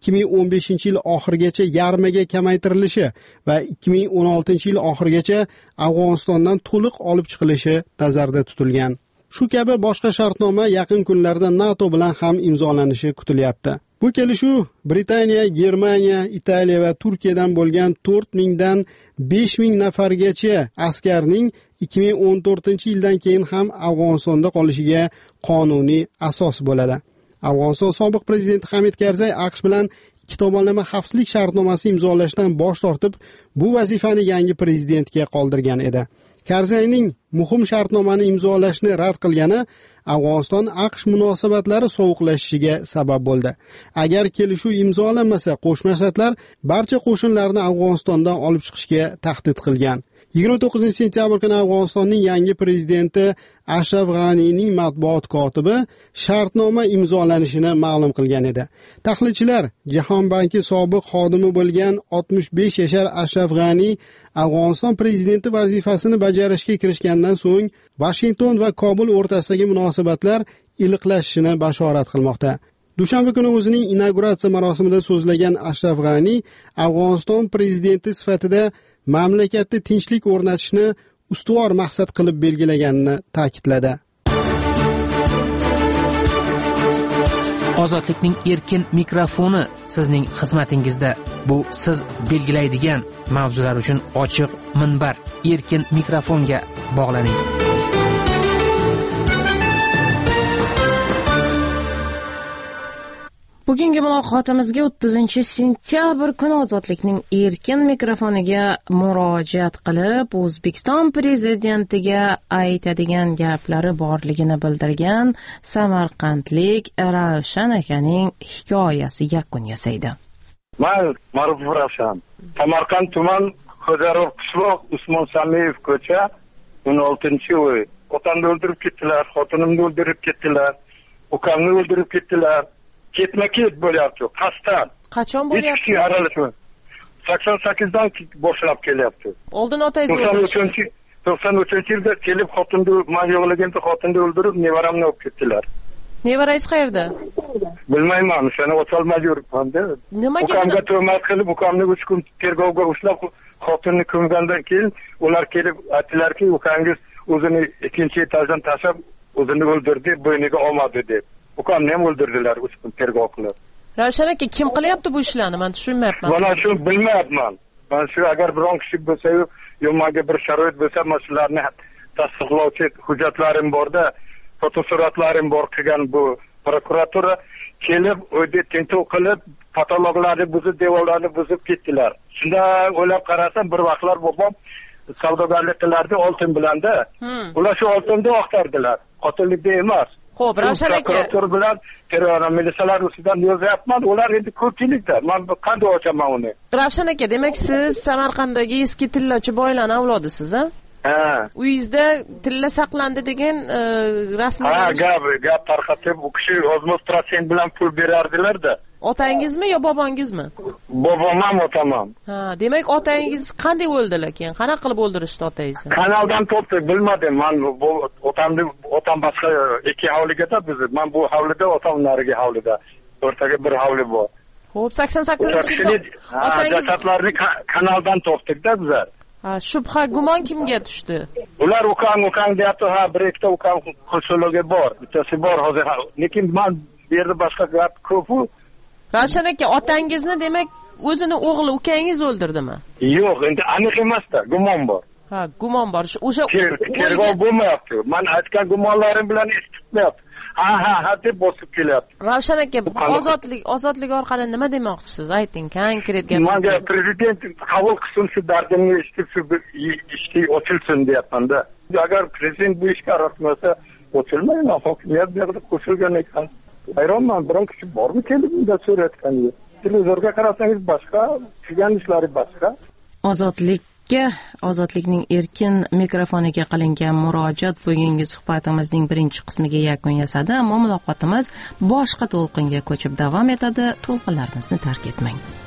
2015-yil oxirigacha yarmiga kamaytirilishi va 2016-yil oxirigacha Afg'onistondan to'liq olib chiqilishi nazarda tutilgan. Shu kabi boshqa shartnoma yaqin kunlarda NATO bilan ham imzolanishi kutilyapti. Bu kelishuv Britaniya, Germaniya, Italiya va Turkiyadan bo'lgan 4,000 dan 5,000 nafargacha askarning 2014-yildan keyin ham Afg'onistonda qolishiga qonuniy asos bo'ladi. Afg'oniston sobiq prezidenti Hamid Karzay AQSh bilan ikki tomonlama xavfsizlik shartnomasi imzolashdan bosh tortib, bu vazifani yangi prezidentga qoldirgan edi. Karzayning muhim shartnomani imzolashni rad qilgani Afg'oniston AQSh munosabatlari sovuqlashishiga sabab bo'ldi. Agar kelishuv imzolanmasa, Qo'shma Shtatlar barcha qo'shinlarni Afg'onistondan olib chiqishga tahdid qilgan. 29-sentyabr kuni Afg'onistonning yangi prezidenti Ashraf G'anining matbuot kotibi shartnoma imzolanishini ma'lum qilgan edi. Tahlilchilar Jahon banki sobiq xodimi bo'lgan 65 yashar Ashraf G'ani Afg'oniston prezidenti vazifasini bajarishga kirishgandan so'ng Washington va Kobul o'rtasidagi munosabatlar iliqlashishini bashorat qilmoqda. Dushanba kuni o'zining inauguratsiya marosimida so'zlagan Ashraf G'ani Afg'oniston prezidenti sifatida mamlakatda tinchlik o'rnatishni ustuvor maqsad qilib belgilaganini ta'kidladi. Ozodlikning erkin mikrofoni sizning xizmatingizda. Bu siz belgilaydigan mavzular uchun ochiq minbar. Erkin mikrofonga bog'laning. Bugungi muloqotimizga 30-sentyabr kuni Ozodlikning erkin mikrofoniga murojaat qilib, O'zbekiston prezidentiga aytadigan gaplari borligini bildirgan samarqandlik Ravshan akaning hikoyasi yakun yasaydi. Men Ma'rufov Ravshan. Samarqand tuman Xo'jarov qishloq Usmon Samiyev ko'cha 16-uy. Otamni o'ldirib ketdilar, xotinimni o'ldirib ketdilar, ukamni o'ldirib ketdilar. Ketma-ket bo'lyapti, qasddan. Qachon bo'lyapti? 88dan boshlab kelyapti. Oldin otangiz 93-yilda kelib xotinni men yo'qlaganda xotinni o'ldirib, nevaramni olib ketdilar. Nevarangiz qayerda? Bilmayman, o'shani o'tolmay yuribman-da. Nimaga? Ukamga tuhmat qilib, ukamni 3 kun tergovga ushlab, xotinni ko'mgandan keyin ular kelib aytdilarki, ukangiz o'zini ikkinchi etajdan tashlab, o'zini o'ldirdi, bo'yniga olmadi deb. Ukamni ham o'ldirdilar 3 kun tergov qilib. Ravshan aka, kim qilyapti bu ishlarni? Men tushunmayapman. Mana shu bilmayapman. Men shu agar biron kishi bo'lsa-yu, yo'maga bir sharoit bo'lsa, mas'ullarni tasdiqlovchi hujjatlarim borda, fotosuratlarim bor qilgan bu prokuratura kelib, o'yda tintuv qilib, patologlarni buzib, devorlarni buzib ketdilar. Shunda o'ylab qarasam, bir vaqtlar bobom savdogarlik qilardi oltin bilanda. Ular shu oltinni oqtardilar. Qotillikda emas. Xo'p, Ravshan aka. Prokurator bilan terror militsiyalar ustidan yozyapman. Ular endi ko'pchilikda. Men qanday ochaman uni? Ravshan aka, demak siz Samarqanddagi eski tillachi boylarning avlodisiz, a? uyingizda tilla saqlandi degan rasmiy gap tarqatib u kishi o'zimiz protsent bilan pul berardilarda. Otangizmi yo bobongizmi? Bobom ham otam ham. Demak otangiz qanday o'ldilar keyin? Qanaqa qilib o'ldirishdi otangizni? Kanaldan topdik, bilmadim. Men otam boshqa ikki hovligada biz. Men bu hovlida, otam narigi hovlida. O'rtaga bir hovli bor. Xo'p, 88-yilda otangiz jasadlarni kanaldan topdik-da bizlar. Shubha, gumon kimga tushdi? Ular ukang deyapti, bir ikkita ukang konsulga bor. Bittasi bor hozir. Lekin men bu yerda boshqa gap ko'p-ku. Ravshan aka, otangizni demak o'zini o'g'li ukangiz o'ldirdimi? Yo'q, endi aniq emas-da, gumon bor. Gumon bor. O'sha tergov bo'lmayapti. Men aytgan gumonlarim bilan ish tutmayapti. Ha deb bosib kelyapti. Ravshan aka, ozodlik orqali nima demoqchisiz? Ayting, konkret gapingizni. Menga prezident qabul qilsin, shu dardimni eshitib, shu ishni ochilsin deyapman-da. Agar prezident bu ishga aralashmasa, ochilmaydi. Hokimiyat bu yerda qo'shilgan ekan. Hayronman, biron kishi bormi kelib unda so'rayotganda. Televizorga qarasangiz boshqa, qilgan ishlari boshqa. Ozodlikning erkin mikrofoniga qilingan murojaat bugungi suhbatimizning birinchi qismiga yakun yasadi, ammo muloqotimiz boshqa to'lqinga ko'chib davom etadi. To'lqinlarimizni tark etmang.